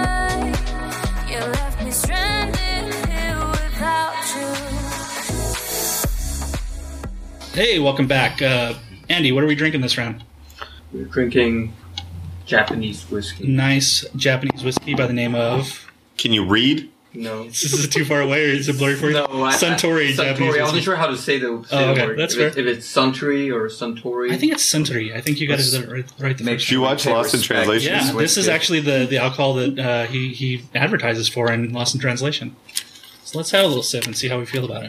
A: Hey, welcome back. Uh, Andy, what are we drinking this round?
D: We're drinking Japanese whiskey.
A: Nice Japanese whiskey by the name of...
B: Can you read?
D: No.
A: This is too far away, or is it blurry for you?
D: No, I,
A: Suntory
D: I,
A: Japanese
D: Suntory. I
A: whiskey.
D: wasn't sure how to say the, say
A: Oh,
D: the
A: okay,
D: word.
A: that's
D: if, it,
A: fair.
D: if it's Suntory or Suntory.
A: I think it's Suntory. I think you got it right, right the
E: Make
A: first
B: Did you
A: time.
B: watch
E: Pay
B: Lost in
E: respect.
B: Translation?
A: Yeah,
E: Switch
A: this is
E: it.
A: actually the, the alcohol that uh, he, he advertises for in Lost in Translation. So let's have a little sip and see how we feel about it.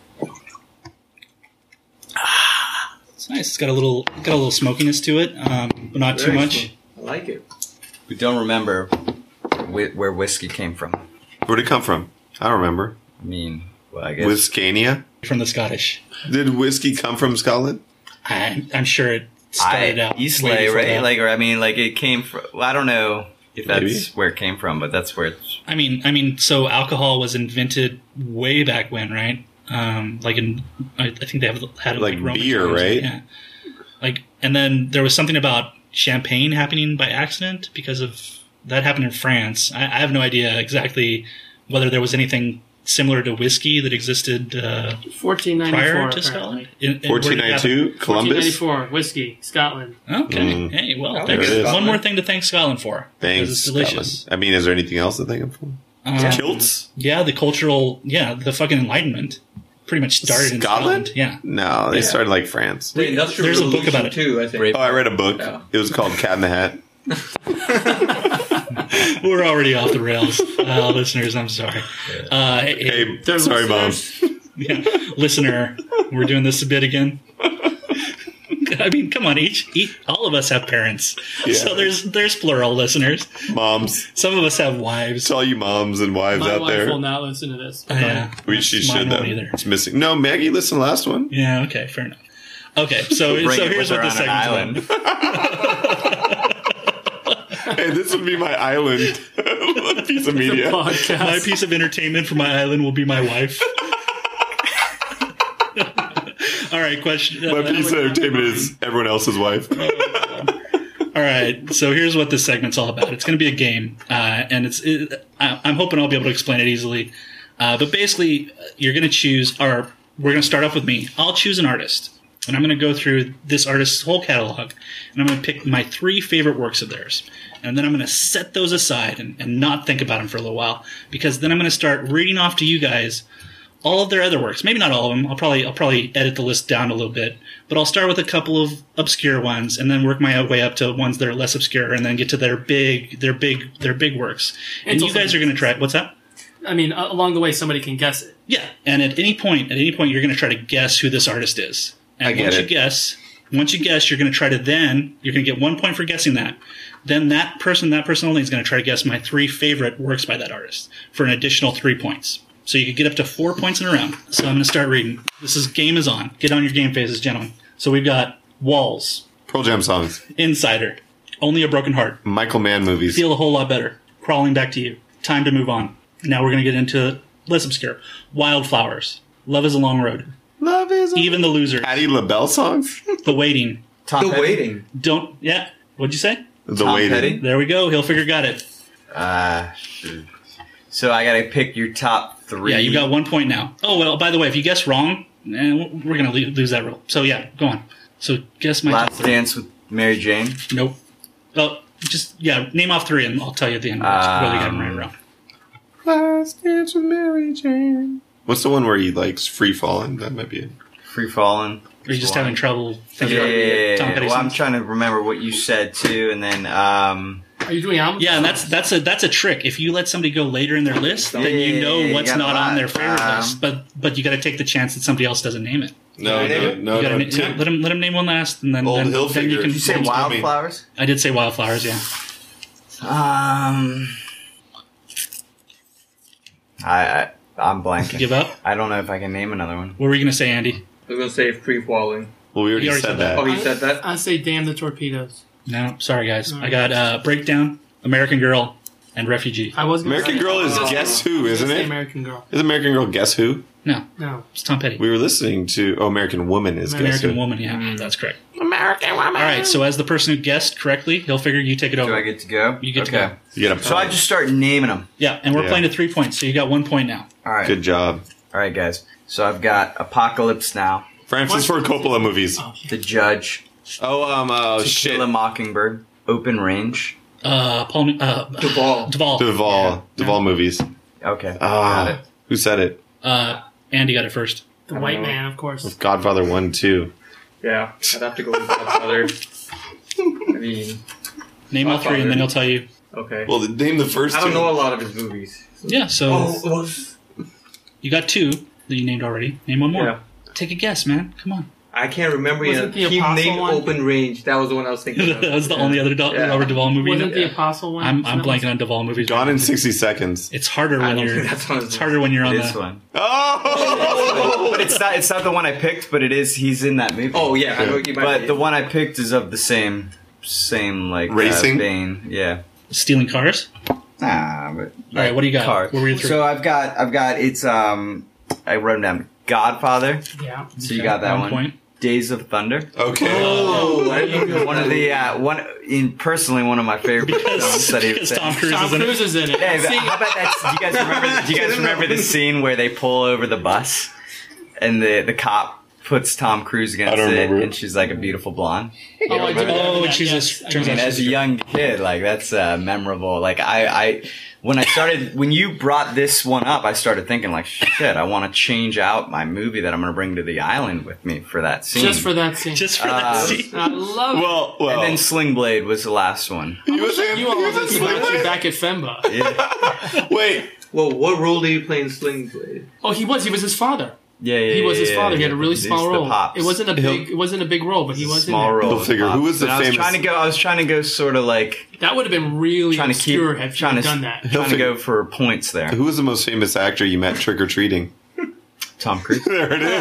A: Ah, it's nice. It's got a little got a little smokiness to it, um, but not too
D: Very
A: much.
D: smooth. I like it.
E: We don't remember wh- where whiskey came from.
B: Where'd it come from? I don't remember.
E: I mean, well, I guess.
B: Whiskania?
A: From the Scottish.
B: Did whiskey come from Scotland?
A: I, I'm sure it started
E: I,
A: out way
E: Eastleigh,
A: before
E: right?
A: that.
E: Like, or I mean, like it came from. Well, I don't know if that's
B: Maybe.
E: where it came from, but that's where it's.
A: I mean, I mean, so alcohol was invented way back when, right? Um, like in, I, I think they have had it
B: Like
A: like Roman
B: beer,
A: times,
B: right?
A: Yeah. Like, and then there was something about champagne happening by accident because of that happened in France. I, I have no idea exactly whether there was anything similar to whiskey that existed uh,
C: fourteen ninety-four.
A: prior to
C: apparently.
A: Scotland. In- in-
B: fourteen ninety-two?
C: fourteen
B: Columbus?
C: ninety-four, whiskey, Scotland.
A: Okay.
B: Mm.
A: Hey, well,
D: Oh,
A: thanks.
B: there it is.
A: One more thing to thank Scotland for.
B: Thanks,
A: because it's delicious.
B: Scotland. I mean, is there anything else to thank him for?
A: Um,
B: Kilts?
A: Yeah, the cultural, yeah, the fucking Enlightenment pretty much started in
B: Scotland?
A: Scotland. Yeah.
B: No, they
A: Yeah.
B: started like France.
D: The Industrial
A: There's a book
D: Revolution
A: about it.
D: too, I think.
E: Brave-
B: Oh, I read a book.
D: Yeah.
B: It was called Cat in the Hat.
A: We're already off the rails. Uh, listeners, I'm sorry. Uh, hey,
B: Hey,
C: They're
B: sorry, Mom.
C: listeners.
A: yeah, listener, we're doing this a bit again. I mean, come on, each, each all of us have parents,
B: Yeah.
A: so there's there's plural listeners.
B: Moms.
A: Some of us have wives.
B: To all you moms and wives
C: My
B: out
C: wife
B: there.
C: will not listen to this.
A: Uh, yeah,
B: We, she
A: Mine
B: should, though.
A: won't either.
B: It's missing. No, Maggie listened to the last one.
A: Yeah, okay, fair enough. Okay, so
E: Bring
A: so
E: it
A: here's
E: with
A: what
E: her
A: this
E: on an
A: segment's about.
B: Hey, this would be my island piece of media.
C: Podcast.
A: My piece of entertainment for my island will be my wife. All right, question.
B: My
A: uh,
B: piece of entertainment is everyone else's wife.
A: All right, so here's what this segment's all about. It's going to be a game, uh, and it's. It, I, I'm hoping I'll be able to explain it easily. Uh, but basically, you're going to choose, or we're going to start off with me. I'll choose an artist, and I'm going to go through this artist's whole catalog, and I'm going to pick my three favorite works of theirs, and then I'm going to set those aside and, and not think about them for a little while, because then I'm going to start reading off to you guys all of their other works. Maybe not all of them. I'll probably I'll probably edit the list down a little bit, but I'll start with a couple of obscure ones, and then work my way up to ones that are less obscure, and then get to their big their big their big works. And
C: It's
A: you
C: also-
A: guys are going to try. What's that?
C: I mean, a- along the way, somebody can guess it.
A: Yeah, and at any point, at any point, you're going to try to guess who this artist is. And
B: I get
A: once
B: it.
A: you guess, once you guess, you're going to try to then you're going to get one point for guessing that. Then that person, that person only, is going to try to guess my three favorite works by that artist for an additional three points. So you could get up to four points in a round. So I'm going to start reading. This is game is on. Get on your game faces, gentlemen. So we've got Walls,
B: Pearl Jam songs.
A: Insider, Only a Broken Heart,
B: Michael Mann movies.
A: Feel a Whole Lot Better, Crawling Back to You, Time to Move On. Now we're going to get into less obscure. Wildflowers, Love is a Long Road,
B: Love is
A: Even the Loser,
B: Patti LaBelle songs?
A: The Waiting.
E: Tom
D: The
E: Petty?
D: Waiting.
A: Don't, yeah. What'd you say?
B: The
E: Tom
B: Waiting.
E: Petty?
A: There we go. He'll figure got it.
E: Uh, so I gotta pick your top three.
A: Yeah, you got one point now. Oh, well, by the way, if you guess wrong, eh, we're going to lose that rule. So, yeah, go on. So, guess my
E: Last Dance with Mary Jane.
A: Nope. Oh, just, yeah, name off three, and I'll tell you at the end whether you got them right or wrong.
B: Last Dance with Mary Jane. What's the one where he likes free falling? That might be it.
E: Free Falling.
A: Are you just having trouble
E: Yeah,
A: thinking
E: yeah,
A: about
E: yeah, yeah,
A: Tom
E: yeah.
A: Petty
E: Well, I'm
A: songs?
E: trying to remember what you said too, and then um,
C: Are you doing albums?
A: Yeah, and that's that's a that's a trick. If you let somebody go later in their list, then
E: Yeah,
A: you
E: yeah,
A: know
E: yeah, you
A: what's
E: got
A: not
E: a
A: on
E: lot.
A: their favorite
E: Um,
A: list. But but you got to take the chance that somebody else doesn't name it.
B: No, no, no,
A: You gotta
B: no.
A: na-
B: Tim-
A: let him let him name one last, and then,
B: Old
A: then,
B: Hilfiger.
A: then you can.
B: Did
E: did you say
B: Old-
E: Wildflowers?
A: I did say Wildflowers. Yeah.
E: Um, I, I I'm blanking.
A: Give up.
E: I don't know if I can name another one.
A: What were you gonna say, Andy?
D: I was going to say Free Falling.
B: Well, we already,
A: You already
B: said,
A: said
B: that.
D: Oh, you said that?
C: I say damn the torpedoes.
A: No, sorry guys.
C: All
A: I got uh, Breakdown, American Girl, and Refugee.
C: I was gonna
B: American
C: say,
B: Girl is
C: I was
B: Guess
C: gonna
B: Who, isn't
C: say
B: it?
C: American Girl.
B: Is American Girl Guess Who?
A: No,
C: No.
A: it's Tom Petty.
B: We were listening to oh, American Woman is Guess
A: American
B: Who.
A: Woman. Yeah, that's correct.
C: American woman.
A: All right. So as the person who guessed correctly, he'll figure you take it
E: Do
A: over.
E: I get to go?
A: You get to
E: okay.
A: go.
B: You get a
E: So I just start naming them.
A: Yeah, and we're
B: Yeah.
A: playing to three points, so you got one point now.
E: All right.
B: Good job.
E: All right, guys. So I've got Apocalypse Now,
B: Francis Ford Coppola movies.
C: Oh,
E: The Judge.
B: Oh, um, oh
E: To
B: shit.
E: Kill a Mockingbird. Open Range.
A: Uh, Paul. Uh,
D: Duvall.
A: Duvall.
B: Duvall.
A: Yeah.
B: Duvall movies.
E: Okay.
B: Ah,
E: Got it.
B: who said it?
A: Uh, Andy got it first.
C: The
D: I don't
C: White
D: know.
C: Man, of course.
B: Godfather one, two.
D: Yeah, I'd have to go with Godfather. I mean,
A: Name all three, and then he'll tell you.
D: okay.
B: Well, name the first
D: I don't
B: two.
D: know a lot of his movies.
A: Yeah. So
D: Oh, it was.
A: you got two that you named already. Name one more.
D: Yeah.
A: Take a guess, man. Come on.
D: I can't remember
C: Was
D: yet.
C: it the
D: He
C: Apostle
D: named
C: one?
D: Open Range. That was the one I was thinking of.
A: that was the
D: Yeah.
A: only other Do-
D: Yeah.
A: Robert Duvall movie.
C: Wasn't the
D: Yeah.
C: Apostle one?
A: I'm I'm
C: Wasn't
A: blanking
C: that
A: on Duvall movies.
B: Gone in sixty seconds.
A: It's harder
D: I
A: when
D: don't
A: you're.
D: think that's on his
A: It's harder when you're on
E: This
A: the.
E: one.
B: Oh!
E: But it's not. It's not the one I picked. But it is. He's in that movie.
D: Oh yeah, I know what you might
E: But
D: be.
E: the one I picked is of the same, same like uh,
B: Racing?
E: vein. Yeah.
A: Stealing cars.
E: Nah, but
A: All right, what do you got?
E: Cars.
A: What were your three?
E: So I've got. I've got. It's um. I wrote them down. Godfather.
C: Yeah.
E: So you got that
A: One
E: one.
A: point.
E: Days of Thunder.
B: Okay.
D: Oh, I didn't know
E: One of the uh, one in personally one of my favorite films
A: Because,
E: that he
A: because
E: was
A: Tom
E: in.
A: Cruise
C: Tom
A: is in
C: Cruise
A: it.
C: is in it.
E: Hey, but
C: See,
E: how about that? Do you guys remember? Do you guys remember the scene where they pull over the bus and the the cop puts Tom Cruise against
B: I don't
E: it,
B: remember.
E: and she's like a beautiful blonde.
C: oh, I do
A: Oh,
C: remember that,
A: she's
C: yes.
A: a-
C: I
A: turns
C: do.
E: And
A: out
E: as a young kid, like that's uh, memorable. Like I, I, when I started, when you brought this one up, I started thinking like, shit, I want to change out my movie that I'm going to bring to the island with me for that scene.
C: Just for that scene.
A: Just for
E: Uh,
A: that scene.
C: I love it.
B: Well, well.
E: and then Sling Blade was the last one.
B: he was in,
C: You all
B: he was in
C: this
B: Sling
C: about you
B: Blade?
C: back at Femba.
E: Yeah,
B: Wait.
D: Well, what role did he play in Sling Blade?
C: Oh, he was. He was his father.
E: yeah, yeah.
C: He was his
E: yeah,
C: father. He
E: yeah.
C: had a really
E: He's
C: small
E: the
C: role.
E: Pops.
C: It wasn't a
B: He'll-
C: big. It wasn't a big role, but he was in
E: small
C: there.
E: role.
B: Go
E: as
B: figure.
E: Pops.
B: Who was the
E: And I was
B: famous-
E: trying to go. I was trying to go sort of like
C: That would have been really
E: trying to keep
C: obscure had
E: trying
C: you
E: to
C: done that.
E: trying to go for points there.
B: Who was the most famous actor you met trick or treating?
E: Tom Cruise.
B: There it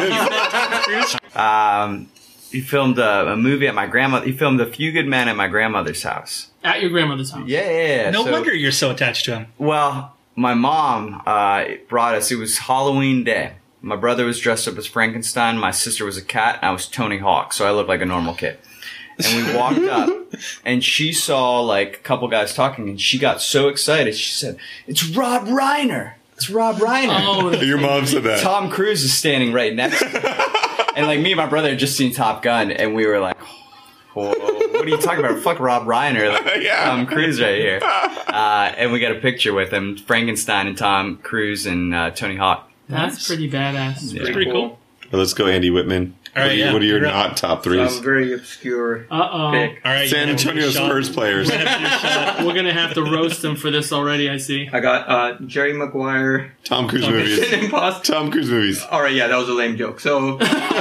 B: is.
E: Um, he filmed a, a movie at my grandmother. He filmed A Few Good Men at my grandmother's house.
C: At your grandmother's house.
E: Yeah, yeah. yeah.
A: No
E: So-
A: wonder you're so attached to him.
E: Well, my mom uh, brought us. It was Halloween day. My brother was dressed up as Frankenstein. My sister was a cat. And I was Tony Hawk, so I looked like a normal kid. And we walked up, and she saw like a couple guys talking, and she got so excited. She said, "It's Rob Reiner. It's Rob Reiner."
C: Oh,
B: Your mom said that.
E: Tom Cruise is standing right next to me. And like me and my brother had just seen Top Gun, and we were like, "Whoa, what are you talking about? Fuck Rob Reiner, like,
B: Yeah.
E: Tom Cruise right here." Uh, and we got a picture with him, Frankenstein and Tom Cruise and uh, Tony Hawk.
C: that's pretty badass.
E: Yeah.
A: It's pretty cool.
B: Well, let's go, Andy Whitman.
A: All right,
B: what, are you-
A: yeah.
B: what are your
A: You're up.
B: not top
D: So
B: threes?
D: I'm very obscure
C: Uh oh.
D: pick.
A: All right.
B: San
A: you know,
B: Antonio
A: shot-
B: Spurs players.
A: We're gonna have to do a shot.
C: We're gonna have to roast him for this already. I see.
D: I got uh, Jerry Maguire.
B: Tom Cruise
A: Okay.
B: movies.
D: Mission Impossible.
B: Tom Cruise movies.
D: All right, yeah, that was a lame joke. So,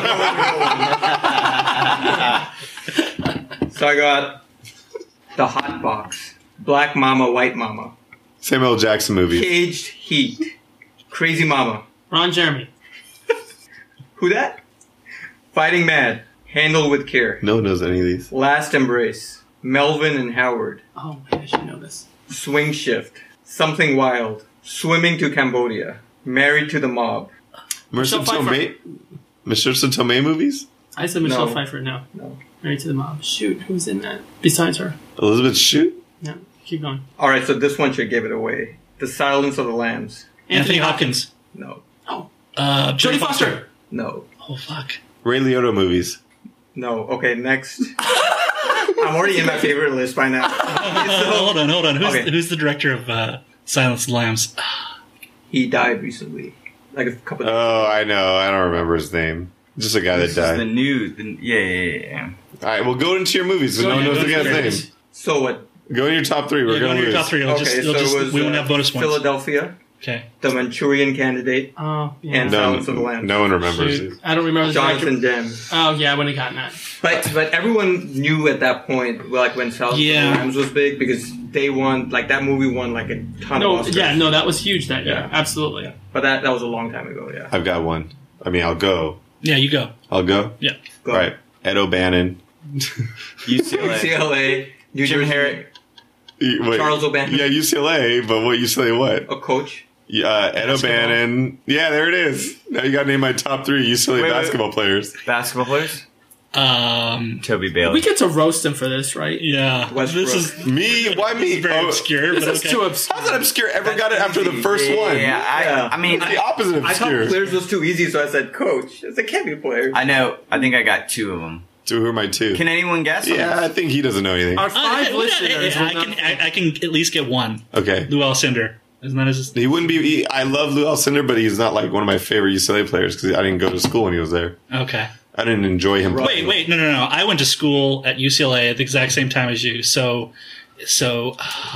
D: so I got The Hot Box, Black Mama, White Mama,
B: Samuel L. Jackson movies.
D: Caged Heat, Crazy Mama.
C: Ron Jeremy.
D: Who that? Fighting Mad, Handle with Care,
B: No one knows any of these.
D: Last Embrace, Melvin and Howard,
C: Oh, man, I should know this.
D: Swing Shift, Something Wild, Swimming to Cambodia, Married to the Mob.
B: Marissa
C: Michelle
B: Tomei? Marissa Tomei movies?
C: I said Michelle
D: No.
C: Pfeiffer. No.
D: No.
C: Married to the Mob. Shoot, who's in that besides her?
B: Elizabeth Shute?
C: No, keep going.
D: All right, so this one should give it away. The Silence of the Lambs.
A: Anthony Hopkins.
D: No,
C: Oh,
A: Uh,
C: Jodie Foster.
D: no,
A: Oh fuck.
B: Ray Liotta movies.
D: no. Okay, next. I'm already in my favorite list by now.
A: hold on, hold on. Who's,
D: Okay.
A: who's the director of uh, Silence of the Lambs?
D: He died recently, like a couple. of
B: Oh, I know. I don't remember his name. Just a guy that
E: This is the
B: died.
E: new, the, yeah, yeah, yeah.
B: All right, well, go into your movies. So
C: Go
B: no one
C: ahead,
B: knows
C: go
B: the
C: into
B: guy's
C: your
B: name.
C: movies.
D: So what?
B: Go in your top three. We're
A: Yeah, go
B: going
A: into
B: to
A: your top three. It'll
D: Okay,
A: just,
D: so
A: it'll just,
D: it was
A: we won't
D: uh,
A: have bonus points.
D: Philadelphia,
A: Okay.
D: The Manchurian Candidate,
C: Oh, yeah.
D: and
B: No,
D: Silence of the Lambs.
B: no one remembers
C: Shoot.
B: these.
C: I don't remember the director.
D: Jonathan Demme.
C: Oh, yeah, I wouldn't have gotten that.
D: But but everyone knew at that point, like when Silence
A: Yeah.
D: of the Lambs was big, because they won. Like that movie won like a ton
C: No,
D: of Oscars.
C: yeah, no, that was huge that year.
D: Yeah.
C: Absolutely.
D: But that that was a long time ago. Yeah.
B: I've got one. I mean, I'll go.
A: Yeah, you go.
B: I'll go.
A: Yeah.
D: Go.
B: All right. Ed O'Bannon.
E: U C L
D: U C
E: A.
D: L A, New
E: Jim
D: Jersey,
E: Harris.
B: Wait,
D: Charles O'Bannon.
B: Yeah, U C L A, but what U C L A what?
D: a coach.
B: Yeah, uh, Ed O'Bannon. Yeah, there it is. Now you got to name my top three U C L A
E: Wait, wait.
B: basketball players.
E: Basketball players?
A: Um,
E: Toby Bailey.
C: We get to roast him for this, right?
A: yeah.
D: Westbrook.
A: This is
B: Me? Why me?
A: very
B: Oh,
A: obscure,
C: This
A: but
C: is
A: okay.
C: too obscure.
B: how's that obscure? Ever got it after the first
E: yeah,
B: one?
E: Yeah, I,
D: Yeah.
E: I mean,
B: The opposite of
D: I thought
B: obscure.
D: players was too easy, so I said coach. It's a can't be player.
E: I know. I think I got two of them.
B: So who are my two?
E: Can anyone guess? on
B: yeah, I
E: this?
B: think he doesn't know anything.
C: Our
A: Uh,
C: five
A: I,
C: listeners.
A: I,
C: will
A: I,
C: not-
A: can, I, I can at least get one.
B: Okay.
A: Lou Alcindor. Isn't that his?
B: He wouldn't be. He, I love Lou Alcindor, but he's not like one of my favorite U C L A players because I didn't go to school when he was there.
A: Okay.
B: I didn't enjoy him.
A: Wait,
B: playing.
A: wait, no, no, no. I went to school at U C L A at the exact same time as you. So, so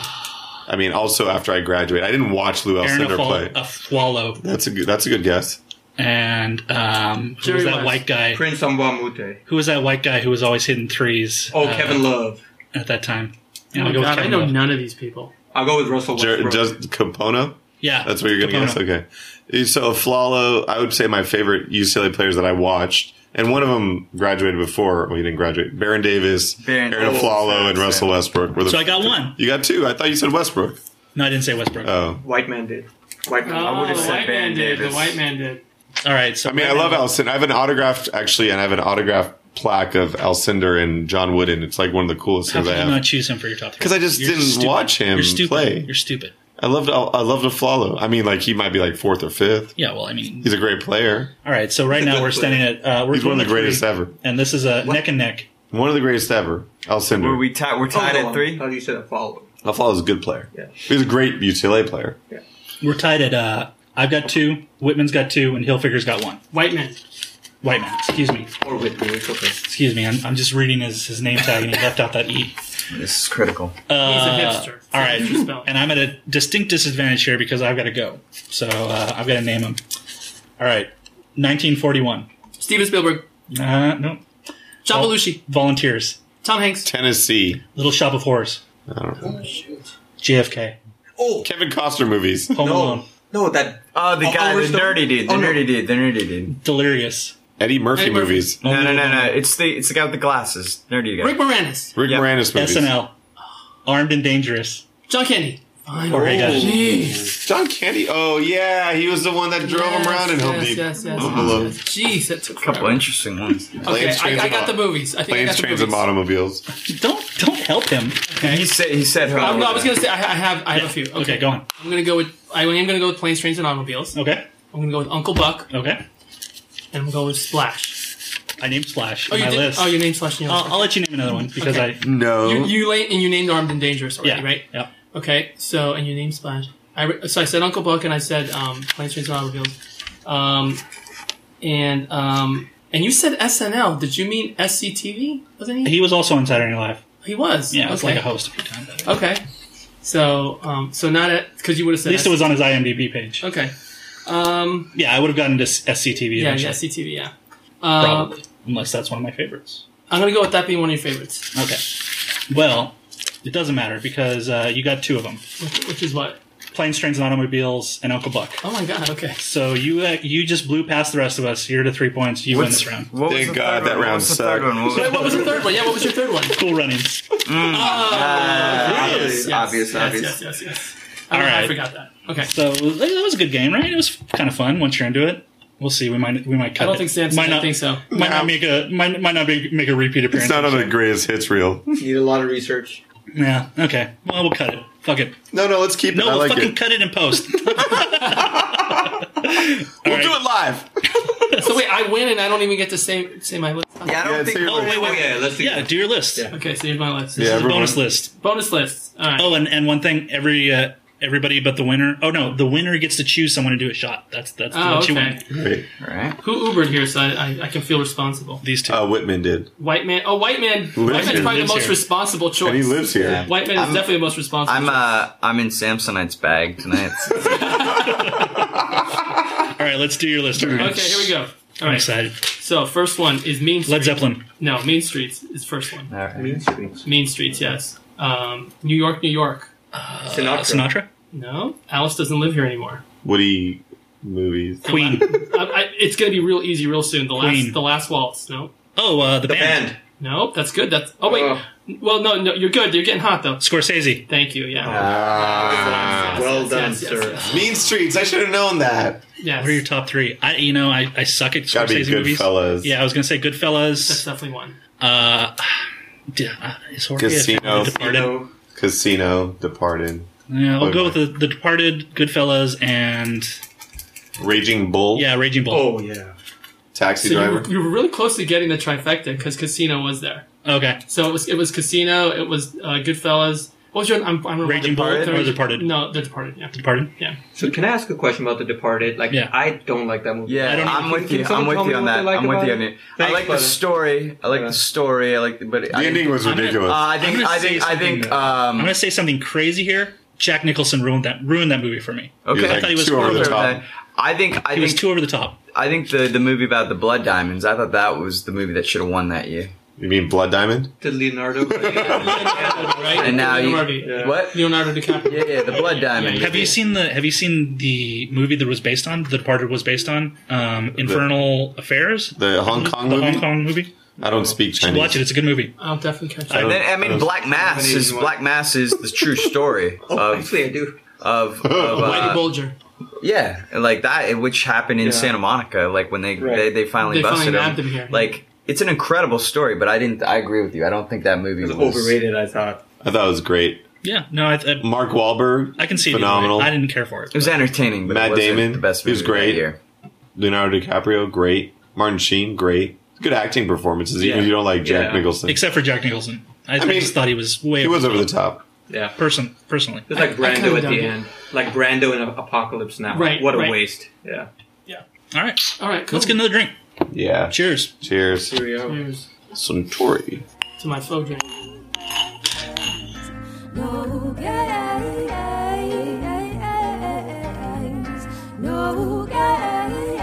B: I mean, also after I graduated, I didn't watch Lou
A: Aaron
B: Alcindor
A: Afal-
B: play.
A: Afwalo
B: That's a good. That's a good guess.
A: and um, who
C: Jerry
A: was that
C: West.
A: white guy?
D: Prince Mbamute.
A: Who was that white guy who was always hitting threes?
D: Oh,
A: uh,
D: Kevin Love.
A: at that time.
C: Oh
A: Yeah,
C: my
A: I'll go with
C: God, I
A: Kevin
C: know
A: Love.
C: none of these people.
D: I'll go with Russell
B: Jer-
D: Westbrook.
B: just Capono.
A: Yeah,
B: That's what you're going to guess.
A: Capono.
B: Okay. So Flalo, I would say my favorite U C L A players that I watched, and one of them graduated before. Well, he didn't graduate. Baron Davis,
E: Baron-
B: Aaron
E: oh,
B: Flalo, and
E: fair,
B: Russell
E: fair.
B: Westbrook. Were the
A: So I got one.
B: You got two. I thought you said Westbrook.
A: No, I didn't say Westbrook.
B: Oh.
D: White man did. White man.
C: Oh,
E: I would've
C: the
E: said
C: white
E: Baron
C: man did.
E: Davis.
C: The white man did.
A: All right. So
B: I mean, I love Alcindor. I have an autographed, actually, and I have an autographed plaque of Alcindor and John Wooden. It's like one of the coolest
A: How
B: things I
A: could you
B: have.
A: not choose him for your top three?
B: 'Cause I just
A: You're
B: didn't
A: stupid.
B: watch him
A: You're stupid.
B: play.
A: You're stupid.
B: I loved I loved Flalo. I mean, like he might be like fourth or fifth.
A: Yeah. Well, I mean,
B: He's a great player.
A: all right. So right
D: He's a
A: now
D: good
A: we're standing at uh, we're
B: He's one of the
A: going to
B: greatest
A: three,
B: ever.
A: and this is a neck and neck.
B: One of the greatest ever. Alcindor.
E: Were we tied? We're tied at three.
D: How do you say that? Follow.
B: Flalo's a good player.
D: Yeah.
B: He's a great U C L A player.
A: We're tied at. Uh, I've got two. Whitman's got two, and Hilfiger's got one.
C: White man.
A: White man. Excuse me.
D: Or with me. It's okay.
A: Excuse me. I'm, I'm just reading his, his name tag, and he left out that e.
E: This is critical.
A: Uh,
C: He's a hipster.
A: All right,
C: Hipster spelling.
A: and I'm at a distinct disadvantage here because I've got to go. So uh, I've got to name him. All right, nineteen forty-one.
C: Steven Spielberg.
A: Uh, no.
C: John
A: Oh.
C: Belushi.
A: Volunteers.
C: Tom Hanks.
B: Tennessee.
A: Little Shop of Horrors.
B: I don't know.
A: J F K.
D: Oh
B: Kevin Costner movies.
A: Home
D: no,
A: Alone.
D: no, that.
E: Oh, the
D: Oh,
E: guy,
D: Oliver
E: the
D: Stone?
E: nerdy dude, the
D: Oh, no.
E: nerdy dude, the nerdy dude.
A: Delirious.
B: Eddie Murphy
C: Eddie Murphy.
B: movies.
E: No, no, no, no. It's the it's the guy with the glasses. Nerdy guy.
C: Rick Moranis.
B: Rick
E: Yep.
B: Moranis movies.
A: S N L. Armed and Dangerous.
C: John Candy. Fine.
A: Jorge got it.
C: Jeez.
B: John Candy. Oh yeah, he was the one that drove him around in Home
C: yes,
B: Depot.
C: yes, yes,
B: Home
C: yes,
B: Alone.
C: yes. Jeez, that took
E: A couple
C: forever.
E: interesting ones.
C: Okay,
B: Planes, trains,
C: I, I
B: and
C: got the
B: au-
C: movies. I think I
B: Planes,
C: got the
B: trains,
C: movies.
B: and automobiles.
A: Don't don't help him.
C: Okay.
E: He said he said her.
C: Um, no, I was gonna say I, I have I have a few. Okay.
A: Okay, go on.
C: I'm gonna go with I am gonna go with Planes, Trains, and Automobiles.
A: Okay.
C: I'm gonna go with Uncle Buck,
A: Okay.
C: and I'm gonna go with Splash.
A: I named Splash
C: Oh,
A: on
C: you
A: my
C: did.
A: list.
C: Oh, your name's Splash.
A: I'll, I'll let you name another one because
C: Okay.
B: No.
C: You you la- and you named Armed and Dangerous already,
A: I. Yeah.
C: right?
A: Yep.
C: Okay. So and you named Splash. I re- so I said Uncle Buck and I said um, Planes, Trains, and Automobiles. Um, and um, and you said S N L. Did you mean S C T V? Wasn't he?
A: He was also on Saturday Night Live.
C: He was.
A: Yeah, it's
C: okay.
A: like a host a few times.
C: Okay. So um, so not at because you would have
A: At
C: said
A: least it was on his I M D B page.
C: okay. Um,
A: Yeah, I would have gotten to S C T V
C: yeah,
A: eventually.
C: yeah, S C T V. Yeah. Um,
A: Probably. Unless that's one of my favorites.
C: I'm gonna go with that being one of your favorites,
A: Okay. Well, it doesn't matter because uh, you got two of them.
C: which, which is what?
A: Planes, Trains, and Automobiles and Uncle Buck.
C: Oh my god. Okay.
A: So you uh, you just blew past the rest of us. You're to three points. You win this round.
E: What was
B: Thank
E: the
B: God
E: third
B: that
E: one? What
B: round
E: was the
B: sucked.
E: third one? What
C: Wait,
E: was
C: what was your third one? Yeah, what was your third one?
A: Cool runnings.
E: Ah,
D: Obvious,
E: obvious,
C: yes,
E: obvious.
C: Yes, yes, yes. I,
A: All
C: I
A: right.
C: forgot that. Okay.
A: So that was a good game, right? It was kind of fun once you're into it. We'll see. We might we might cut
C: I don't
A: it.
C: think Sam's.
A: might
C: I
A: not
C: think so.
A: might not make a might, might not be, make a repeat appearance.
B: It's not on the greatest hits reel.
D: Need a lot of research.
A: Yeah. Okay. Well, we'll cut it. Fuck it.
B: No, no, let's keep it.
A: No,
B: I
A: we'll
B: like
A: fucking
B: it.
A: cut it in post.
B: We'll
A: right.
B: do it live.
C: So wait, I win and I don't even get to say say my list.
E: Yeah, I
B: Yeah,
E: don't think.
B: say your
A: Oh wait, wait,
D: Oh, yeah, let's do
A: yeah.
D: that.
A: Do your list.
D: Yeah.
C: Okay, so here's my list.
B: Yeah,
A: This is a
B: everyone-
A: bonus list.
C: Bonus list. All right.
A: Oh, and, and one thing, every uh, everybody but the winner. Oh no, the winner gets to choose someone to do a shot. That's that's
C: Oh,
A: what you
C: okay.
A: win.
B: Great.
E: All right.
C: Who Ubered here, so I, I, I can feel responsible.
A: These two.
B: Uh, Whitman did.
C: White man. Oh, white man. White man's
B: here.
C: probably the
A: Lives
C: most
A: here.
C: responsible choice.
B: And he lives here.
E: Yeah.
C: White man is
E: I'm-
C: definitely the most responsible.
E: I'm
C: choice.
E: uh I'm in Samsonite's bag tonight.
A: All right, let's do your list.
C: Okay, here we go. All
A: I'm
C: right.
A: excited.
C: So first one is Mean Streets.
A: Led Zeppelin.
C: No, Mean Streets is first one.
E: All right.
D: Mean Streets.
C: Mean Streets, yes. Um, New York, New York.
D: Sinatra.
A: Uh, Sinatra.
C: No, Alice doesn't live here anymore.
B: Woody movies.
A: Queen.
C: I, I, it's going to be real easy real soon. The
A: Queen.
C: last, the last waltz. No,
A: Oh, uh, the,
D: The
A: band.
D: band.
C: Nope, that's good. That's oh wait.
D: Oh.
C: Well, no, no, you're good. You're getting hot though.
A: Scorsese.
C: Thank you. Yeah.
B: Ah.
C: Yes,
D: well
C: yes,
D: done,
C: yes, yes,
D: sir.
C: yes.
B: Mean Streets. I should have known that.
C: Yes.
A: What are your top three? I, you know, I, I suck at
B: Gotta be
A: Scorsese movies.
B: Goodfellas.
A: Yeah, I was gonna say
C: That's
A: Goodfellas.
C: definitely one.
A: Uh, d- uh, is Jorge a fan
B: Casino.
A: of The Departed?
D: Casino.
B: Casino, Departed,
A: Yeah, I'll
B: Wait,
A: go
B: wait.
A: with the, the Departed, Goodfellas, and
B: Raging Bull,
A: yeah, Raging Bull.
D: Oh yeah.
B: Taxi
C: So you
B: Driver.
C: were, you were really close to getting the trifecta because Casino was there.
A: Okay,
C: So it was it was Casino. It was uh, Goodfellas. What was your? I'm, I'm
A: Raging Bull
C: Departed?
A: or The Departed?
C: No, The Departed. Yeah.
A: Departed.
C: Yeah.
D: So can I ask a question about The Departed? Like,
A: Yeah.
D: I don't like that movie.
E: Yeah,
A: I don't
E: I'm
A: even-
E: with
D: can
E: you. I'm
D: someone
E: with
D: tell
E: you
D: me
E: on
D: what
E: that.
D: they like
E: I'm with
D: about
E: you
D: it?
E: on it. I
D: Thanks,
E: like the
D: brother.
E: story. I like
D: Yeah.
E: the story. I like, the, but
B: The
E: I,
B: ending was
A: I'm gonna-
B: ridiculous.
E: Uh, I
A: I'm
E: think.
A: gonna
E: I
A: say
E: think. I think.
A: something-
E: Um,
A: I'm gonna say something crazy here. Jack Nicholson ruined that ruined that movie for me.
E: okay.
B: He was
A: I thought he was
B: too over the
A: horrible.
B: top.
E: I think. I
A: He was
E: think.
A: too over the top.
E: I think the the movie about the blood diamonds. I thought that was the movie that should have won that year.
B: You mean Blood Diamond?
D: To Leonardo.
C: Right.
E: And now you-
C: Leonardo,
D: Yeah.
E: What?
C: Leonardo DiCaprio.
E: Yeah, yeah, the blood diamond.
A: Have you seen the Have you seen the movie that was based on The Departed was based on um, Infernal Affairs?
B: The Hong Kong
A: the
B: movie?
A: Hong Kong movie.
B: I don't speak
A: You should
B: Chinese.
A: watch it. It's a good movie.
C: I'll definitely catch
B: I
C: it.
E: And
B: don't-
E: then I mean,
B: I don't-
E: Black Mass is
D: Chinese
E: Black Mass is the true story
D: Oh,
E: of
D: actually, I do.
E: of, of
C: Whitey
E: uh,
C: Bulger.
E: yeah, like that, which happened in
D: Yeah.
E: Santa Monica. Like when they
D: Right.
E: they, they finally
C: They finally
E: busted
C: nabbed
E: him.
C: him here.
E: Like it's an incredible story, but I didn't. I agree with you. I don't think that movie
D: It
E: was
D: was overrated, I thought.
B: I thought it was great.
A: Yeah, no, I, I,
B: Mark Wahlberg,
A: I can see it.
B: phenomenal.
A: I didn't care for it.
E: It was entertaining, but
B: Matt
E: it wasn't
B: Damon,
E: the best
B: he was
E: movie
B: great.
E: that year.
B: Leonardo DiCaprio, great. Martin Sheen, great. Good acting performances, even
D: Yeah.
B: if you don't like Jack
D: Yeah.
B: Nicholson.
A: Except for Jack Nicholson. I, I
B: mean,
A: just thought he was way
B: he was over the top.
D: Yeah.
A: Person, personally.
D: It's like
C: I- I kinda
D: Brando at
C: dug
D: the
C: it.
D: end. Like Brando in Apocalypse Now.
C: Right,
D: What a
C: right.
D: waste. Yeah.
A: All right,
C: All right, cool.
A: let's get another drink.
B: Yeah.
A: Cheers.
B: Cheers.
D: Here we go.
C: Cheers
B: Suntory.
C: to my faux drink.
F: No games, no games,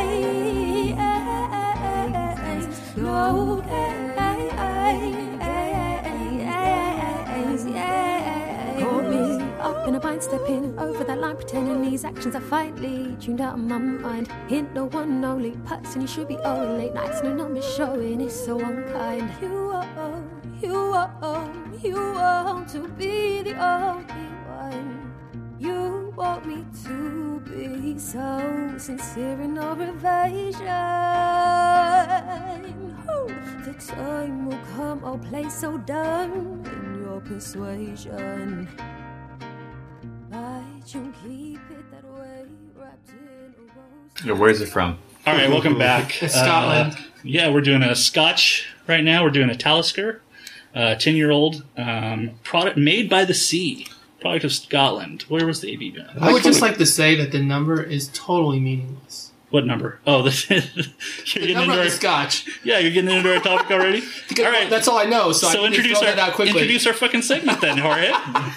F: no games, yeah. Caught me up in a bind, stepping over that line, pretending these actions are finally tuned out of my mind. Hint the one only person you should be owing. Late nights, no numbers showing, it's so unkind. You are, you are, you want to be the only one. You want me to be so sincere in our evasion. Ooh, the time will come, I'll play so dumb in your persuasion. Might you keep it that way, wrapped in a rose.
E: Yeah, where's it from?
A: All right, welcome back.
C: It's Scotland.
A: Uh, yeah, we're doing a Scotch right now. We're doing a Talisker, uh, ten-year-old um, product made by the sea, product of Scotland. Where was the A B V?
C: I would just like to say that the number is totally meaningless.
A: What number? Oh, the, you're
C: The
A: getting
C: number
A: into
C: of
A: our,
C: the scotch.
A: yeah, you're getting into our topic already.
C: Because
A: All right,
C: that's all I know. So,
A: so
C: I can just
A: introduce
C: throw
A: our
C: that out quickly.
A: introduce our fucking segment then, Jorge.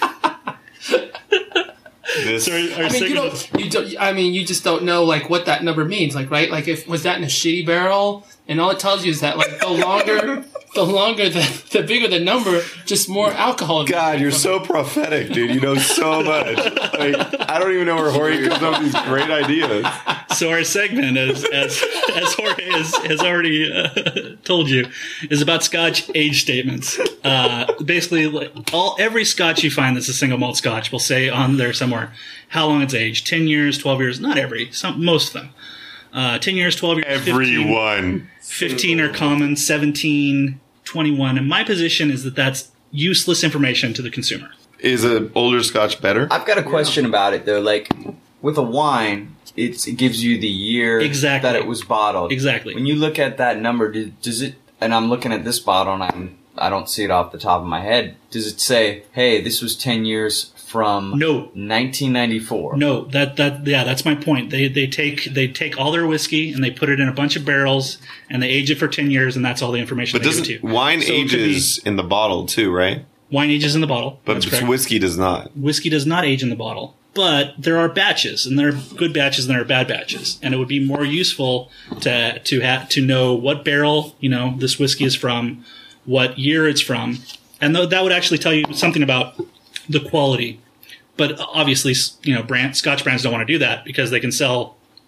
B: This,
A: So our, our
C: I mean, you
A: segment
C: don't,
A: is-
C: you don't. I mean, you just don't know like what that number means, like right? Like, if was that in a shitty barrel, and all it tells you is that like the longer, the longer, the the bigger the number, just more alcohol.
B: God, you're so prophetic, dude. You know so much. Like, I don't even know where Jorge comes up with these great ideas.
A: So our segment, as as as Jorge has, has already uh, told you, is about Scotch age statements. Uh, basically, like, all every Scotch you find that's a single malt Scotch will say on there somewhere how long it's aged: ten years, twelve years. Not every, some most of them. Uh, ten years, twelve years, fifteen,
B: Everyone.
A: fifteen are common, seventeen, twenty-one. And my position is that that's useless information to the consumer.
B: Is an older Scotch better?
E: I've got a question about it though. Like with a wine, it's, it gives you the year
A: Exactly.
E: that it was bottled.
A: Exactly.
E: When you look at that number, do, does it? And I'm looking at this bottle, and I'm I don't see it off the top of my head. Does it say, "Hey, this was ten years from
A: No.
E: nineteen ninety-four"?
A: No, that that yeah, that's my point. They they take they take all their whiskey and they put it in a bunch of barrels and they age it for ten years, and that's all the information
B: But
A: they give
B: doesn't
A: to you.
B: wine
A: So it could be-
B: ages in the bottle too, right?
A: Wine ages in the bottle.
B: But
A: That's correct.
B: whiskey does not.
A: Whiskey does not age in the bottle, but there are batches, and there are good batches and there are bad batches, and it would be more useful to to ha- to know what barrel you know this whiskey is from, what year it's from, and th- that would actually tell you something about the quality. But obviously, you know, brand, Scotch brands don't want to do that because they can sell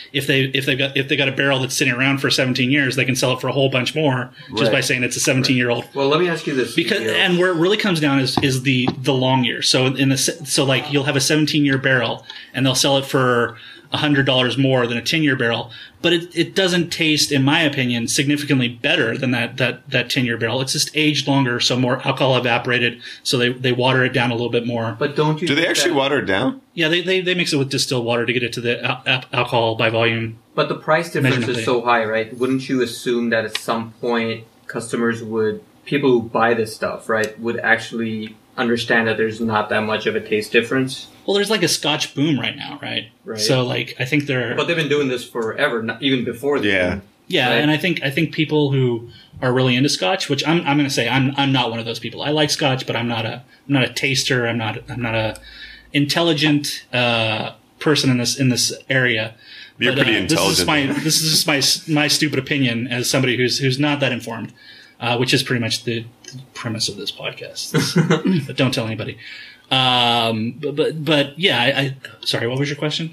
A: if they if they've got if they got a barrel that's sitting around for seventeen years, they can sell it for a whole bunch more just
E: Right.
A: by saying it's a seventeen year old.
D: Well, let me ask you this.
A: Because
D: you know,
A: and where it really comes down is is the the long years. So in the se- so like you'll have a seventeen year barrel and they'll sell it for a hundred dollars more than a ten year barrel, but it, it doesn't taste, in my opinion, significantly better than that that that ten year barrel. It's just aged longer, so more alcohol evaporated, so they they water it down a little bit more.
D: but don't you?
B: Do they
D: think
B: actually
D: that-
B: water it down?
A: Yeah, they, they they mix it with distilled water to get it to the al- al- alcohol by volume.
D: But the price difference
A: Measurement
D: is so high, right? Wouldn't you assume that at some point customers would, people who buy this stuff, right, would actually understand that there's not that much of a taste difference?
A: Well, there's like a Scotch boom right now, right?
D: Right.
A: So like I think they're
D: But they've been doing this forever, not even before. The
B: Yeah.
D: boom.
A: yeah,
D: right.
A: and I think I think people who are really into Scotch, which I'm I'm going to say I'm I'm not one of those people. I like Scotch, but I'm not a I'm not a taster. I'm not I'm not a intelligent uh, person in this in this area.
B: You're
A: But,
B: pretty
A: uh, This is
B: intelligent.
A: my this is just my my stupid opinion as somebody who's who's not that informed, uh, which is pretty much the, the premise of this podcast. But don't tell anybody. Um, but, but but yeah, I, I sorry. What was your question?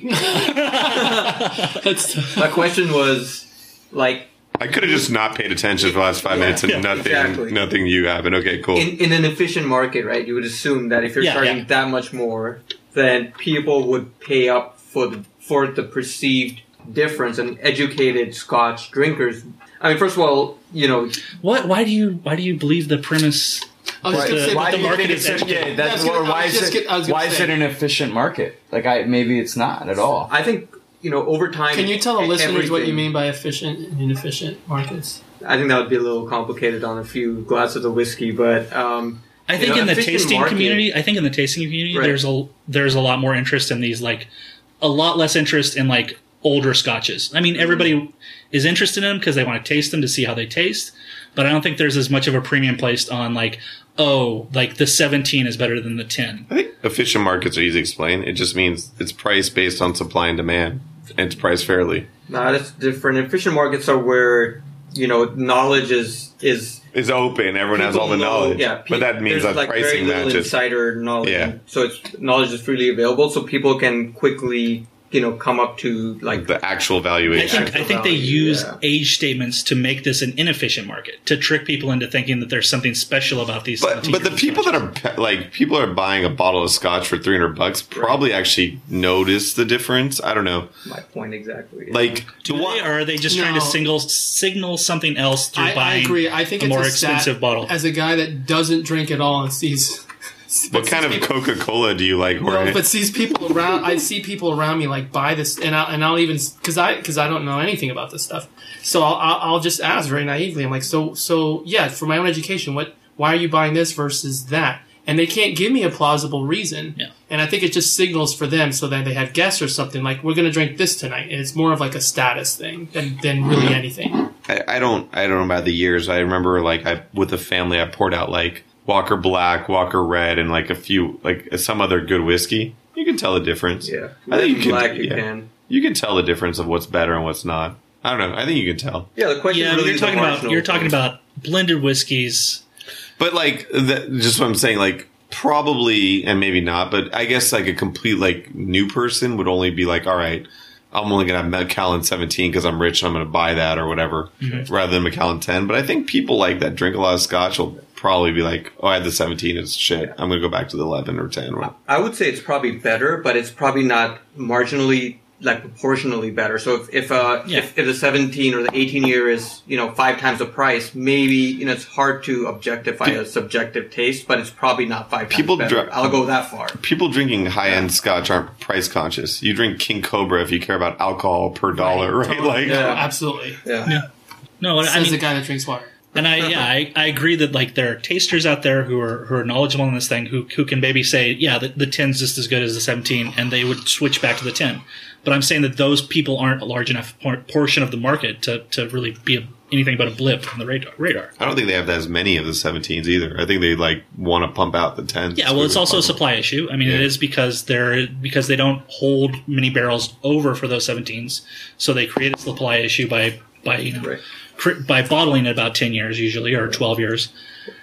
C: That's
D: My question was, like,
B: I could have just not paid attention for the last five minutes and
A: Yeah,
B: nothing,
D: exactly.
B: nothing you happened. Okay, cool.
D: in, in an efficient market, right, you would assume that if you're
A: Yeah,
D: charging
A: yeah.
D: that much more, then people would pay up for the, for the perceived difference, and educated Scotch drinkers. I mean, first of all, you know,
A: What? Why do you why do you believe the premise?
C: I was
A: Why-
C: gonna say,
A: why
C: but
A: do
C: the
A: you
C: market
A: think
C: is
A: it's-
E: yeah,
C: I
E: that's
C: was gonna-
E: or why
C: I was
E: is
C: just
E: it
C: get- I was gonna
E: why is
C: say.
E: it an efficient market? Like I maybe it's not at all.
D: I think, you know, over time.
C: Can you tell the listeners what you
D: everything-
C: mean by efficient and inefficient markets?
D: I think that would be a little complicated on a few glasses of whiskey, but um,
A: I think
D: You know,
A: in the
D: efficient
A: tasting
D: market-
A: community, I think in the tasting community,
D: Right.
A: there's a there's a lot more interest in these, like a lot less interest in like older scotches. I mean, everybody is interested in them because they want to taste them to see how they taste, but I don't think there's as much of a premium placed on like, oh, like the seventeen is better than the ten.
B: I think efficient markets are easy to explain. It just means it's priced based on supply and demand, and it's priced fairly.
D: no, that's different. Efficient markets are where, you know, knowledge is is
B: It's open. Everyone has all the
D: People know-
B: knowledge.
D: Yeah,
B: but that
D: pe-
B: means
D: there's
B: that
D: like very
B: pricing
D: little
B: matches.
D: insider knowledge.
B: Yeah.
D: So it's knowledge is freely available, so people can quickly, you know, come up to like
B: The actual
A: I
B: valuation.
A: think I think they
D: value,
A: use
D: yeah.
A: age statements to make this an inefficient market to trick people into thinking that there's something special about these.
B: But but the
A: seventeen-year-old
B: people that
A: scotches.
B: are pe- like people are buying a bottle of scotch for three hundred bucks probably actually notice the difference. I don't know.
D: my point exactly.
B: Like
A: Do
B: the
A: they,
B: one-
A: or are they just trying to
C: No.
A: single, signal something else through
C: I, I
A: buying
C: agree. I think
A: a
C: it's
A: more
C: a stat-
A: expensive bottle?
C: As a guy that doesn't drink at all and sees.
B: what kind of Coca Cola do you like? Jorge?
C: No, but sees people around. I see people around me like buy this, and I'll, and I'll even because I because I don't know anything about this stuff. So I'll, I'll I'll just ask very naively. I'm like, so so yeah, for my own education, what why are you buying this versus that? And they can't give me a plausible reason.
A: Yeah.
C: And I think it just signals for them so that they have guests or something like we're going to drink this tonight. And it's more of like a status thing than than really anything.
B: I, I don't I don't know about the years. I remember like I with the family I poured out like Walker Black, Walker Red, and like a few like some other good whiskey. You can tell the difference.
D: yeah,
B: I think you can.
D: black you
B: yeah.
D: can.
B: You can tell the difference of what's better and what's not. I don't know. I think you can tell.
D: Yeah, the question
A: Yeah, but
D: really
A: you're
D: is a
A: talking about
D: marginal
A: you're talking
D: thing.
A: about blended whiskeys.
B: But like, the, just what I'm saying, like probably, and maybe not, but I guess like a complete like new person would only be like, all right, I'm only gonna have Macallan seventeen because I'm rich. And I'm gonna buy that or whatever, rather than Macallan ten. But I think people like that drink a lot of Scotch will probably be like, oh, I had the seventeen, it's shit. I'm gonna go back to the eleven or ten. Or,
D: I would say it's probably better, but it's probably not marginally, like proportionally better. So if if uh
A: Yeah.
D: if, if the seventeen or the eighteen year is, you know, five times the price, maybe, you know, it's hard to objectify a subjective taste, but it's probably not five times
B: People
D: better.
B: dri-
D: I'll go that far.
B: People drinking high end Scotch aren't price conscious. You drink King Cobra if you care about alcohol per dollar, right?
C: Totally.
B: Like,
C: Yeah,
D: Yeah.
C: absolutely.
D: Yeah.
A: Yeah. No, I
C: Says
A: mean,
C: the guy that drinks water.
A: and I yeah, I, I agree that like there are tasters out there who are who are knowledgeable in this thing who who can maybe say, yeah, the, the ten's just as good as the seventeen, and they would switch back to the ten. But I'm saying that those people aren't a large enough por- portion of the market to, to really be a, anything but a blip on the radar. radar.
B: I don't think they have as many of the seventeens either. I think they like want to pump out the tens.
A: Yeah, well, it's also a supply issue. I mean, it
B: Yeah.
A: is because they're because they don't hold many barrels over for those seventeens, so they create a supply issue by by you know
D: Right.
A: cr- by bottling at about ten years usually or twelve years,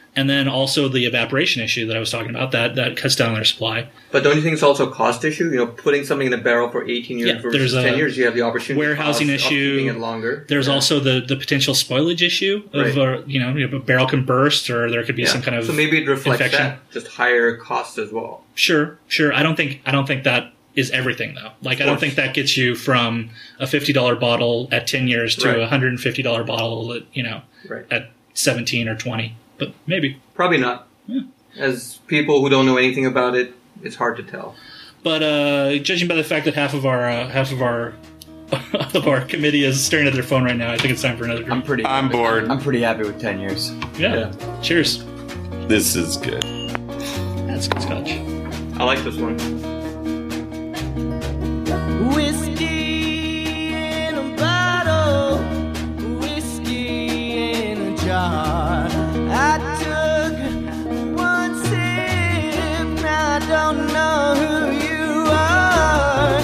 A: And then also the evaporation issue that I was talking about, that, that cuts down their supply.
D: But don't you think it's also a cost issue? You know, putting something in a barrel for eighteen years
A: Yeah,
D: versus
A: there's a
D: ten years, you have the opportunity
A: warehousing
D: cost of
A: issue.
D: keeping it longer.
A: There's
D: Yeah.
A: also the, the potential spoilage issue of,
D: Right.
A: uh, you know, a barrel can burst or there could be
D: Yeah.
A: some kind of
D: so maybe it reflects
A: infection.
D: that, just higher costs as well.
A: Sure, sure. I don't think I don't think that is everything though. Like I don't
D: course.
A: think that gets you from a fifty dollar bottle at ten years to
D: Right.
A: a hundred and fifty dollar bottle at, you know,
D: Right.
A: at seventeen or twenty. But maybe.
D: Probably not.
A: Yeah.
D: As people who don't know anything about it, it's hard to tell.
A: But uh, judging by the fact that half of our uh, half of our of our committee is staring at their phone right now, I think it's time for another drink.
E: I'm pretty.
B: I'm bored.
E: I'm pretty happy with ten years.
A: yeah.
D: Yeah.
A: Cheers.
B: This is good.
A: That's good scotch.
D: I like this one.
G: Whiskey in a bottle, whiskey in a jar. I took one sip, now I don't know who you are.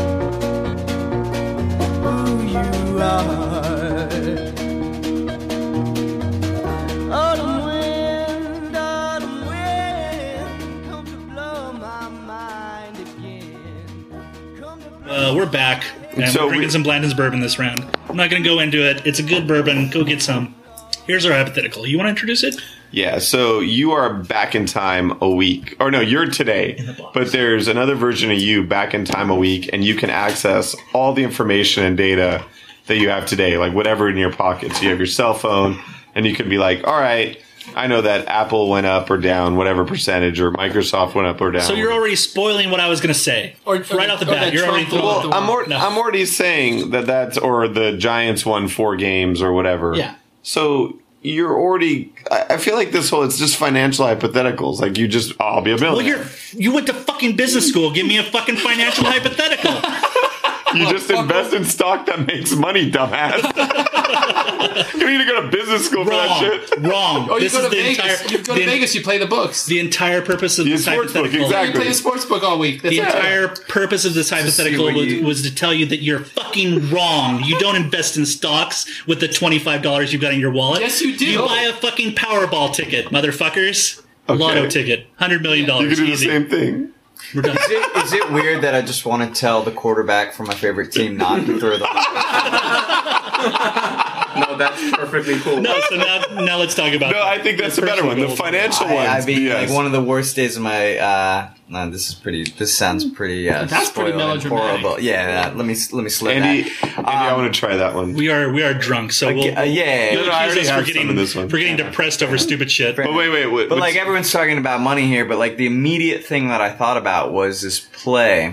G: Who you are. Autumn wind, autumn wind, come to blow my mind again. Come to blow
A: Uh, we're back, and
B: So
A: we're drinking
B: we-
A: some Blandon's bourbon this round. I'm not going to go into it. It's a good bourbon. Go get some. Here's our hypothetical. You want to introduce it?
B: Yeah, so you are back in time a week. Or no, you're today.
A: the box.
B: But there's another version of you back in time a week, and you can access all the information and data that you have today, like whatever in your pockets. You have your cell phone, and you can be like, all right, I know that Apple went up or down, whatever percentage, or Microsoft went up or down.
A: So you're already spoiling what I was going to say.
C: Or-
A: right off the
C: or
A: bat,
C: that
A: you're already
C: Trump
A: throwing.
C: will-
B: Well, I'm, already,
A: No.
B: I'm already saying that that's, or the Giants won four games or whatever.
A: Yeah.
B: So you're already, I I feel like this whole, it's just financial hypotheticals. Like you just, oh, I'll be a
A: Well,
B: millionaire.
A: you're you went to fucking business school. Give me a fucking financial hypothetical.
B: You just invest in stock that makes money, dumbass. You need to go to business school for that
A: Wrong.
B: shit.
A: Wrong.
C: Oh, you
A: this
C: go
A: is
C: to
A: the
C: Vegas.
A: entire.
C: you go to
A: the,
C: Vegas. You play the books.
A: the entire purpose of
B: The
A: this
B: sports book,
A: hypothetical.
B: exactly.
C: You play the sports book all week. That's
A: The
C: it.
A: entire purpose of this hypothetical
E: what
A: was,
E: you-
A: was to tell you that you're fucking wrong. You don't invest in stocks with the twenty-five dollars you've got in your wallet.
C: Yes, you do.
A: You buy a fucking Powerball ticket, motherfuckers. A
B: Okay.
A: lotto ticket. one hundred million dollars.
B: You can do the
A: Easy.
B: same thing.
A: We're done.
E: Is it, is it weird that I just want to tell the quarterback for my favorite team not to throw the
D: No, that's perfectly cool.
A: No, so now, now let's talk about
B: No, I think that's the better one. The financial
E: I,
B: ones.
E: I mean,
B: yes.
E: like one of the worst days of my. Uh, no, this is pretty. This sounds pretty. Uh,
C: That's pretty
E: spoiled and
C: melodramatic.
E: horrible. Yeah, uh, let me let me slip
B: Andy,
E: that.
B: Andy, I want to try that one.
A: We are we are drunk, so we'll,
E: uh, yeah.
A: you'll
B: No, no, I
A: accuse
B: already
A: us for
B: have some
A: getting,
B: in this one.
A: for getting depressed over stupid shit.
E: Fair
B: But wait, wait, wait.
E: But
B: what's-
E: like everyone's talking about money here, but like the immediate thing that I thought about was this play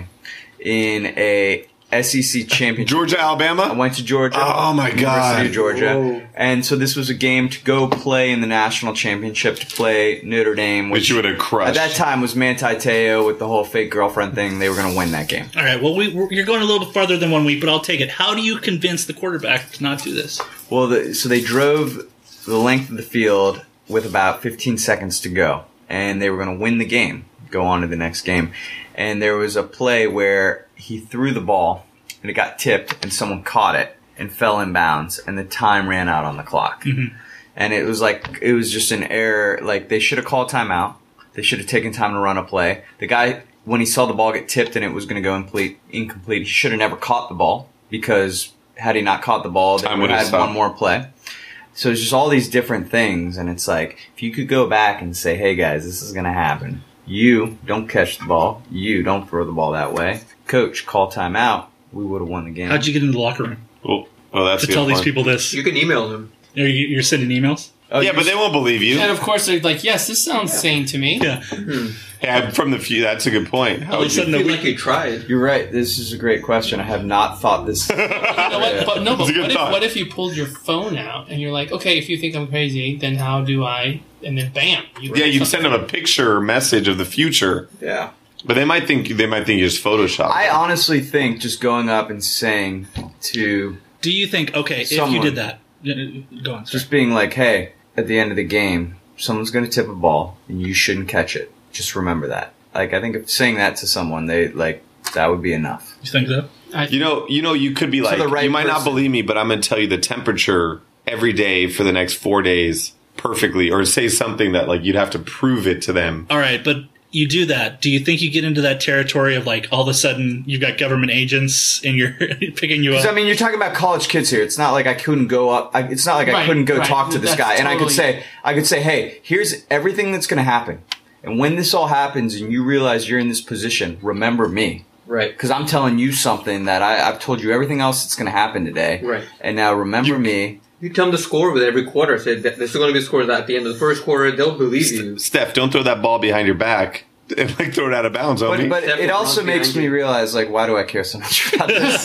E: in a S E C championship.
B: Georgia,
E: I
B: Alabama?
E: went to Georgia.
B: Oh, my
E: University
B: God.
E: of Georgia.
D: Whoa.
E: And so this was a game to go play in the national championship to play Notre Dame,
B: Which
E: which
B: you would have
E: at
B: crushed.
E: that time was Manti Te'o with the whole fake girlfriend thing. They were going to win that game.
A: All right, well, we, we're, you're going a little bit farther than one week, but I'll take it. How do you convince the quarterback to not do this?
E: Well, the, so they drove the length of the field with about fifteen seconds to go, and they were going to win the game, go on to the next game. And there was a play where he threw the ball, and it got tipped, and someone caught it and fell inbounds, and the time ran out on the clock.
A: Mm-hmm.
E: And it was like, it was just an error. Like, they should have called timeout. They should have taken time to run a play. The guy, when he saw the ball get tipped and it was going to go incomplete, incomplete, he should have never caught the ball, because had he not caught the ball, they
B: Time
E: would
B: would
E: have
B: have
E: had one
B: stopped.
E: more play. So it's just all these different things, and it's like, if you could go back and say, hey guys, this is going to happen. You don't catch the ball. You don't throw the ball that way. Coach, call timeout. We would have won the game.
A: How'd you get into the locker room
B: Oh, oh, that's
A: to
B: good
A: tell these
B: fun.
A: people this?
D: You can email them.
A: Are you, you're sending emails?
E: Oh,
B: Yeah,
E: you
B: but they won't believe you.
C: And of course, they're like, "Yes, this sounds sane to me."
A: Yeah.
B: Yeah, from the few, that's a good point. How
A: All of a
B: would you-
A: sudden,
D: I
A: a
D: feel like
A: week,
D: you tried.
E: You're right. This is a great question. I have not thought this.
C: You know what? But no, but
B: It's a good
C: what if,
B: thought.
C: what if you pulled your phone out and you're like, okay, if you think I'm crazy, then how do I? And then bam, you
B: yeah, you'd send them a picture or message of the future,
D: Yeah.
B: but they might think they might think you just Photoshop.
E: I honestly think just going up and saying to
A: do you think, okay, if you
E: Someone.
A: did that, go on. Sorry.
E: just being like, hey, at the end of the game, someone's going to tip a ball and you shouldn't catch it. Just remember that. Like, I think if saying that to someone, they like that would be enough.
A: You think so?
C: I,
B: You know, you know, you could be like,
E: the right
B: you might not
E: person.
B: believe me, but I'm going to tell you the temperature every day for the next four days perfectly or say something that like you'd have to prove it to them.
A: All right, but you do that. Do you think you get into that territory of like all of a sudden you've got government agents and you're picking you up?
E: I mean, you're talking about college kids here. It's not like I couldn't go up. I, it's not like I
C: Right,
E: couldn't go
C: right.
E: talk to this
C: That's
E: guy, and I could
C: totally-
E: say, I could say, hey, here's everything that's going to happen, and when this all happens, and you realize you're in this position, remember me,
D: Right.
E: because I'm telling you something that I, I've told you everything else that's going to happen today,
D: Right.
E: And now remember me.
D: You tell them the score with every quarter. Say that this is going to be a score that at the end of the first quarter, they'll believe you.
B: Steph, don't throw that ball behind your back and like throw it out of bounds on
E: But,
B: me.
E: but
D: Steph
E: it
D: will
E: also
D: run
E: makes
D: behind
E: me
D: you.
E: realize, like, why do I care so much about this?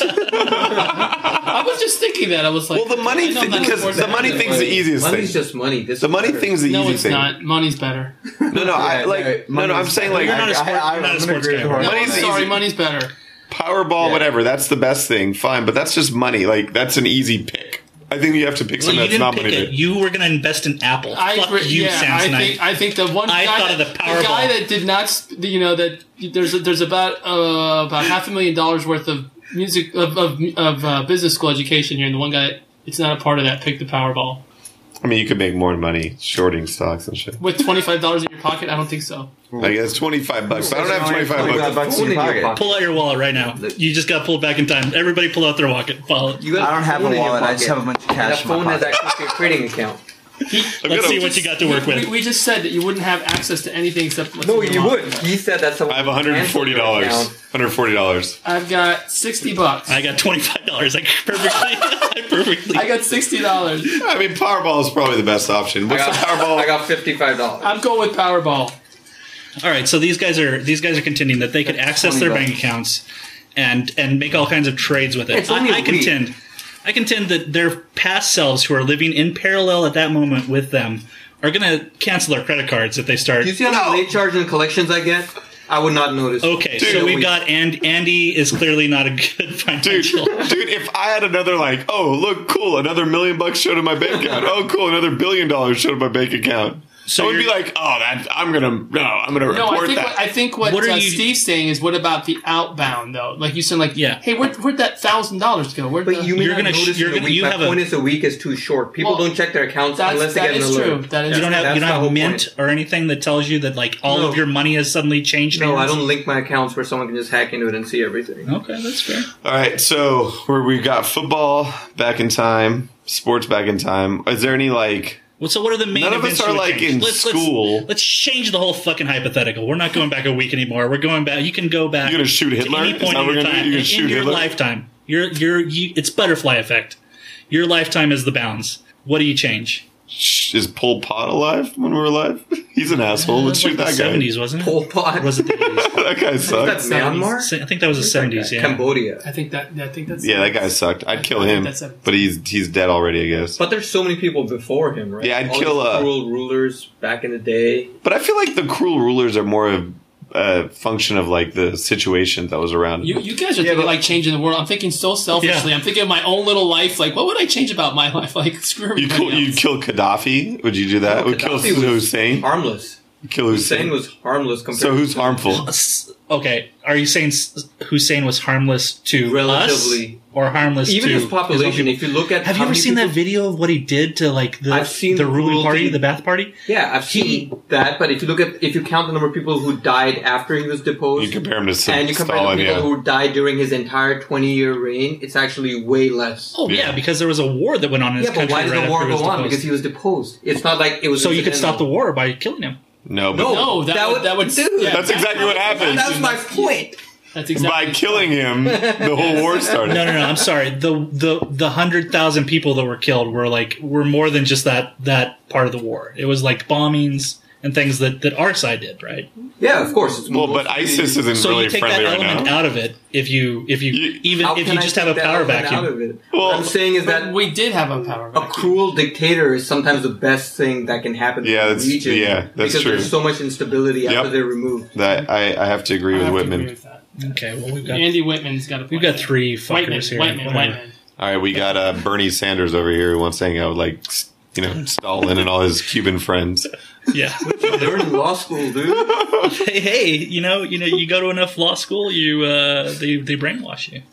C: I was just thinking that. I was like,
B: well, the money
C: I know
B: thing,
C: that's
B: because
C: more
B: the money
C: than-
B: thing's the easiest
D: Money's
B: thing.
D: just money. This
B: The
D: is
B: money
D: better.
B: thing's the
C: No,
B: easy
C: it's
B: thing.
C: not. Money's better.
B: No, no, I
E: Yeah,
B: like
E: right.
B: no, no. I'm
E: Money's-
B: saying like
A: You're not a sport-
E: I- I-
A: you're not a
E: I'm gonna
A: sports
E: agree
A: guy,
E: with
A: right?
E: Jordan.
C: No, I'm
B: Money's
C: sorry,
B: easy.
C: money's better.
B: Powerball,
E: Yeah.
B: whatever. That's the best thing. Fine, but that's just money. Like that's an easy pick. I think you have to pick
A: Well,
B: something
A: you
B: that's
A: didn't
B: not
A: pick
B: money.
A: it.
B: to-
A: You were going to invest in Apple.
C: I
A: Fuck
C: agree-
A: you,
C: yeah, I
A: Samsonite.
C: think I think the one
A: I
C: guy
A: thought of
C: that,
A: the Powerball.
C: guy that did not, sp- you know, that there's a, there's about uh, about half a million dollars worth of music of of, of uh, business school education here, and the one guy it's not a part of that picked the Powerball
B: I mean, you could make more money shorting stocks and shit.
C: with twenty five dollars in your pocket. I don't think so.
B: I guess twenty-five bucks. I don't have twenty-five
E: twenty-five
B: bucks.
E: bucks in your pocket.
A: Pull out your wallet right now. You just got pulled back in time. Everybody pull out their wallet. Wallet.
D: You got
E: I don't have a
D: phone in your
E: wallet. I just
D: pocket.
E: have a bunch of
D: And
E: cash
D: that
E: in my
D: phone has
E: pocket.
D: access to your trading account.
A: Let's see what you got to work
C: we,
A: with.
C: We, we just said that you wouldn't have access to anything except what's
D: No,
C: in your
D: you
C: wallet.
D: would. He said that's a
B: I have one hundred forty dollars. one hundred forty dollars.
C: I've got sixty bucks.
A: I got twenty-five dollars. Like perfectly. I perfectly.
C: I got sixty dollars.
B: I mean, Powerball is probably the best option.
D: I
B: What's
D: got,
B: the Powerball?
D: I got fifty-five dollars.
C: I'm going with Powerball.
A: All right, so these guys are these guys are contending that they could access their
E: twenty
A: bank accounts and and make all kinds of trades with it.
D: It's only
A: I, I
D: a week.
A: contend, I contend that their past selves who are living in parallel at that moment with them are going to cancel their credit cards if they start.
D: Do you see how many late charge and collections I get? I would not notice.
A: Okay,
B: Dude,
A: so we've
D: we-
A: got and Andy is clearly not a good
B: Dude,
A: financial.
B: dude, if I had another like, oh, look, cool, another million bucks showed in my bank account. Oh, cool, another billion dollars showed in my bank account.
A: So
B: I would be
A: you're-
B: like, oh, that I'm gonna no, I'm gonna report
C: No, I think
B: that.
C: what, I think what,
A: What are
C: uh,
A: you-
C: Steve's saying is, what about the outbound though? Like you said, like,
A: Yeah.
C: hey, where, where'd that thousand dollars go? Where'd
D: But
C: the,
D: you may
A: You're
D: not
A: gonna sh-
D: notice
A: you're
D: in a
A: gonna-
D: week.
A: you
D: My
A: have a-
D: point is a week is too short. People
C: Well,
D: don't check their accounts
C: that's-
D: unless they
C: that
D: get an
C: is
D: alert.
C: true. That is
A: You don't have
D: That's
A: you don't
D: the
A: have
D: whole
A: Mint
D: point.
A: or anything that tells you that like all
D: No.
A: of your money has suddenly changed.
D: No, I
A: hands?
D: don't link my accounts where someone can just hack into it and see everything.
A: Okay, that's fair.
B: All right, so where we got football back in time, sports back in time. Is there any like?
A: Well, so what are the main
B: None of
A: events
B: us
A: you
B: are
A: would
B: like
A: change?
B: in
A: let's,
B: school.
A: Let's, let's change the whole fucking hypothetical. We're not going back a week anymore. We're going back. You can go back.
B: You're gonna shoot
A: to
B: Hitler?
A: any
B: Is
A: point
B: that
A: in
B: what
A: your
B: we're gonna do?
A: time.
B: You're gonna
A: in
B: shoot
A: your
B: Hitler?
A: lifetime. You're, you're, you, it's butterfly effect. Your lifetime is the bounds. What do you change?
B: Is Pol Pot alive when we were alive? He's an asshole.
A: Uh,
B: Let's
A: it was
B: shoot
A: like
B: that
A: the
B: guy.
A: seventies, wasn't it?
D: Pol Pot.
A: Or was it the eighties?
B: That guy sucked.
D: That's Myanmar?
A: I think that was the seventies, yeah.
D: Cambodia.
C: I think that I think that's
B: Yeah, that guy sucked. I'd kill
C: I think
B: him,
C: that's a-
B: but he's he's dead already, I guess.
D: But there's so many people before him, right?
B: Yeah, I'd
D: All
B: kill,
D: these
B: uh,
D: cruel rulers back in the day.
B: But I feel like the cruel rulers are more of a function of like the situation that was around.
C: You, you guys are thinking like changing the world. I'm thinking so selfishly.
A: Yeah.
C: I'm thinking of my own little life. Like, what would I change about my life? Like, screw
B: You
C: everybody
B: kill, you
C: else.
B: kill Gaddafi? Would you do that?
D: No,
B: Would kill
D: Gaddafi was
B: Hussein?
D: Harmless.
B: Kill
D: Hussein
B: Hussein.
D: was harmless compared
B: So who's
D: to
B: harmful?
A: S- Okay, are you saying S- Hussein was harmless to
D: Relatively.
A: us or harmless
D: Even
A: to
D: his population,
A: own
D: if you look at
A: Have you
D: how
A: ever
D: many
A: seen that
D: people-
A: video of what he did to like the
D: I've seen
A: the ruling
D: cruelty.
A: party, the Ba'ath Party?
D: Yeah, I've seen that, but if you look at if you count the number of people who died after he was deposed,
B: You compare him to S-
D: and you compare
B: Stalin,
D: the people
B: yeah.
D: who died during his entire twenty-year reign, it's actually way less.
A: Oh yeah,
B: Yeah.
A: because there was a war that went on in his
D: yeah, but
A: country.
D: why did
A: right
D: the war
A: after he
D: go
A: was
D: on?
A: deposed.
D: Because he was deposed. It's not like it was.
A: So you could stop the
D: incidental.
A: war by killing him.
B: No, but
D: No,
C: No, that,
D: That
C: would
D: would-
C: that would
D: dude,
C: yeah,
B: that's
C: that-
B: exactly what happened.
D: That's my point.
C: That's exactly
B: by killing him, the whole war started.
A: No, no, no. I'm sorry. The the the hundred thousand people that were killed were like were more than just that that part of the war. It was like bombings and things that, that our side did, right?
D: Yeah, of course. It's
B: Well, but
D: mostly-
B: ISIS isn't
A: So
B: really
A: you take that
B: friendly right
A: element
B: now.
A: out of it if you if you,
B: You-
A: even
D: How
A: if
D: can
A: you
D: I
A: just
D: take
A: have a
D: that
A: power
D: element
A: vacuum.
D: Out of it?
B: Well,
D: what I'm saying is that
C: we did have a power.
D: a
C: vacuum.
D: cruel dictator is sometimes the best thing that can happen
B: Yeah,
D: in the
B: that's-
D: region.
B: yeah, that's
D: because
B: true.
D: there's so much instability
B: Yep.
D: after they're removed.
B: That I, I have to agree
C: I
B: with
C: have to
B: Whitman.
C: agree with that.
A: Okay, well we've got
C: Andy Whitman's got a.
A: we've got three
C: White man,
A: fuckers here.
C: white man,
A: Whatever.
C: white man.
B: All right, we got uh, Bernie Sanders over here who wants to hang out with, like, s- you know, Stalin and all his Cuban friends.
A: Yeah.
D: They're in law school, dude.
A: hey, hey, you know, you know, you go to enough law school, you uh, they they brainwash you.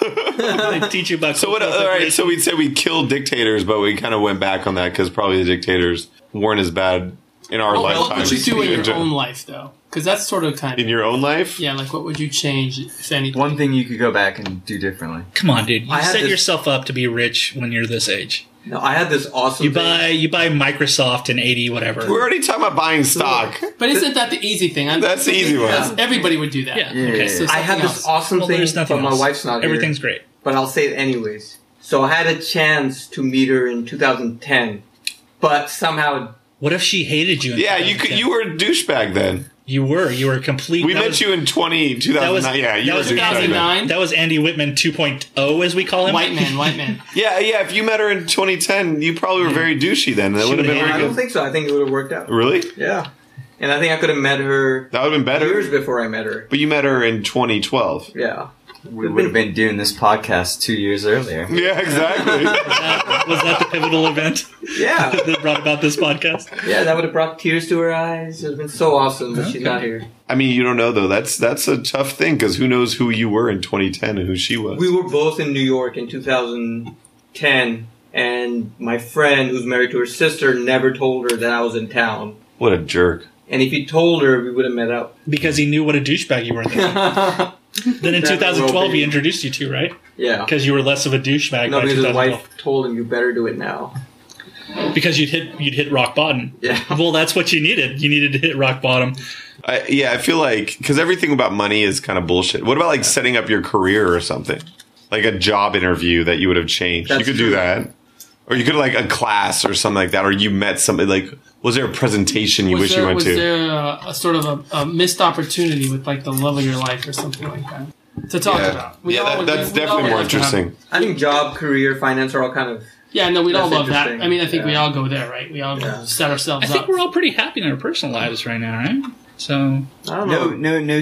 A: They teach you about.
B: So what? All right. So we'd say we killed dictators, but we kind of went back on that because probably the dictators weren't as bad in our
C: Well,
B: lifetime.
C: what would you do in your own life, though? Because that's sort of kind of...
B: In your own life?
C: Yeah, like what would you change, if anything?
E: One thing you could go back and do differently.
A: Come on, dude. You
D: I had
A: set
D: this-
A: yourself up to be rich when you're this age.
D: No, I had this awesome.
A: You
D: thing.
A: buy you buy Microsoft in eighty whatever.
B: We're already talking about buying stock.
C: But isn't that the easy thing? I'm,
B: That's the easy one.
C: Yes, everybody would do that.
A: Yeah.
E: Yeah,
A: Okay.
E: yeah,
A: So
E: yeah.
D: I had
C: something
D: this
C: else.
D: awesome
A: well,
D: thing,
A: there's nothing
D: but my
A: else.
D: wife's not here.
A: Everything's great.
D: But I'll say it anyways. So I had a chance to meet her in two thousand ten, but somehow
A: What if she hated you? In
B: Yeah, you could. You were a douchebag then.
A: You were. You were a complete.
B: We
A: that
B: met
A: was-
B: you in twenty, two
A: That
B: thousand
A: was
B: nine. Yeah, you
A: that
B: were a
A: was
B: douchebag
C: two thousand
B: then.
C: nine.
A: That was Andy Whitman two point oh, as we call him.
C: White man, white man.
B: Yeah, yeah. If you met her in twenty ten, you probably were very douchey then. That
A: She
B: would have been
A: would've
B: very
D: I
B: good.
D: don't think so. I think it would have worked out.
B: Really?
D: Yeah, and I think I could have met her
B: That would have been better.
D: years before I met her.
B: But you met her in twenty twelve.
D: Yeah.
E: We would have been doing this podcast two years earlier.
B: Yeah, exactly.
A: That- was that the pivotal event
D: Yeah.
A: that brought about this podcast?
D: Yeah, that would have brought tears to her eyes. It would have been so awesome, but she's not here.
B: I mean, you don't know though. That's that's a tough thing because who knows who you were in twenty ten and who she was.
D: We were both in New York in two thousand ten, and my friend, who's married to her sister, never told her that I was in town.
B: What a jerk.
D: And if he told her, we would have met up.
A: Because he knew what a douchebag you were. Then, then in
D: That
A: twenty twelve,
D: will be-
A: he introduced you to, right?
D: Yeah.
A: Because you were less of a douchebag
D: No,
A: by
D: because his
A: twenty twelve.
D: wife told him, you better do it now.
A: Because you'd hit you'd hit rock bottom.
D: Yeah.
A: Well, that's what you needed. You needed to hit rock bottom.
B: I, yeah, I feel like because everything about money is kind of bullshit. What about like setting up your career or something, like a job interview that you would have changed?
D: That's
B: you could
D: true.
B: do that, or you could like a class or something like that, or you met somebody. Like, was there a presentation you
C: was
B: wish
C: there,
B: you went
C: was
B: to?
C: there a, a sort of a, a missed opportunity with like the love of your life or something like that to talk
B: yeah,
C: about? We
B: yeah,
C: all
B: that,
C: would-
B: that's
C: we'd all
B: definitely more
C: love to have-
B: interesting.
D: I think job, career, finance are all kind of...
C: Yeah, no, we'd all
D: That's
C: love that.
D: interesting.
C: I mean, I think we
D: Yeah.
C: all go there, right? We all
D: Yeah.
C: set ourselves
A: I think
C: up.
A: we're all pretty happy in our personal lives right now, right? So
D: I don't
E: No,
D: know.
E: no, no.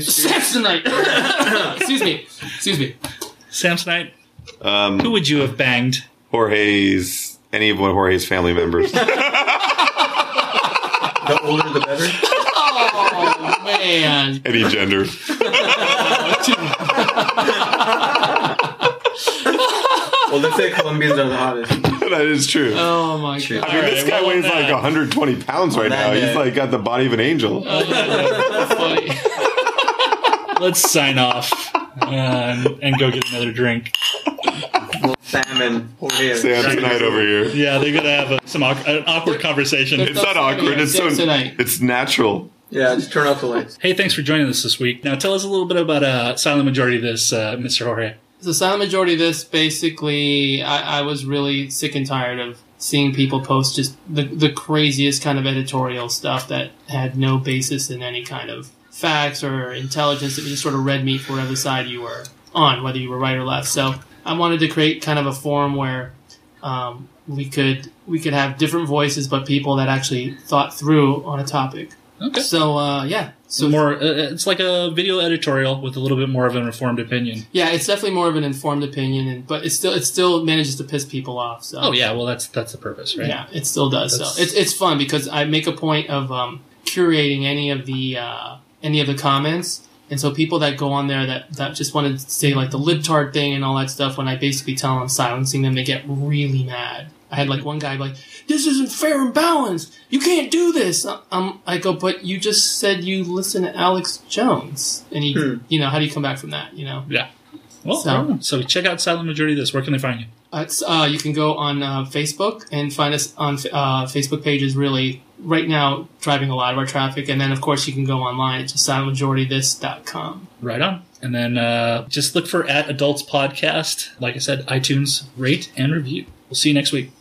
C: Samsonite. Excuse me. Excuse me.
A: Samsonite,
B: Um,
A: who would you have banged?
B: Jorge's any of Jorge's family members?
D: The older, the better.
C: Oh man.
B: Any gender?
D: Well, let's say Colombians are the hottest.
B: That is true.
C: Oh my
E: True.
C: god.
B: I mean, this
A: Alright,
B: guy
A: well,
B: weighs
A: that-
B: like one hundred twenty pounds right
E: that
B: now. He's
E: note-
B: like got the body of an angel.
C: Oh, that's funny.
A: Let's sign off uh, and, and go get another drink.
D: Sam and Jorge. are-
B: Sam tonight over here.
A: Yeah, they're gonna have a, some awkward, an awkward conversation.
B: It's not awkward. It's so.
C: Samsonite.
B: It's natural.
D: Yeah, just turn off the lights.
A: Hey, thanks for joining us this week. Now, tell us a little bit about uh, Silent Majority of this, uh, Mister Jorge.
C: The silent majority of this, basically, I, I was really sick and tired of seeing people post just the, the craziest kind of editorial stuff that had no basis in any kind of facts or intelligence. It was just sort of red meat for whatever side you were on, whether you were right or left. So I wanted to create kind of a forum where um, we could we could have different voices, but people that actually thought through on a topic.
A: Okay.
C: So uh, yeah,
A: So more, uh, it's like a video editorial with a little bit more of an informed opinion.
C: yeah, it's definitely more of an informed opinion, and but it still it still manages to piss people off. So
A: Oh yeah, well that's that's the purpose, right?
C: yeah, it still does.
A: That's-
C: So it's it's fun because I make a point of um, curating any of the uh, any of the comments, and so people that go on there that, that just want to say like the libtard thing and all that stuff, when I basically tell them I'm silencing them, they get really mad. I had like one guy like, "This isn't fair and balanced. You can't do this." Um, I go, "But you just said you listen to Alex Jones," and he,
D: Hmm.
C: you know, how do you come back from that? You know.
A: Yeah. Well,
C: So-
A: so, so check out Silent Majority of this. Where can they find you?
C: Uh, it's, uh, you can go on uh, Facebook and find us on uh, Facebook page is really right now driving a lot of our traffic. And then, of course, you can go online at just silent majority this dot com.
A: Right on. And then uh, just look for at Adults Podcast. Like I said, iTunes, rate and review. We'll see you next week.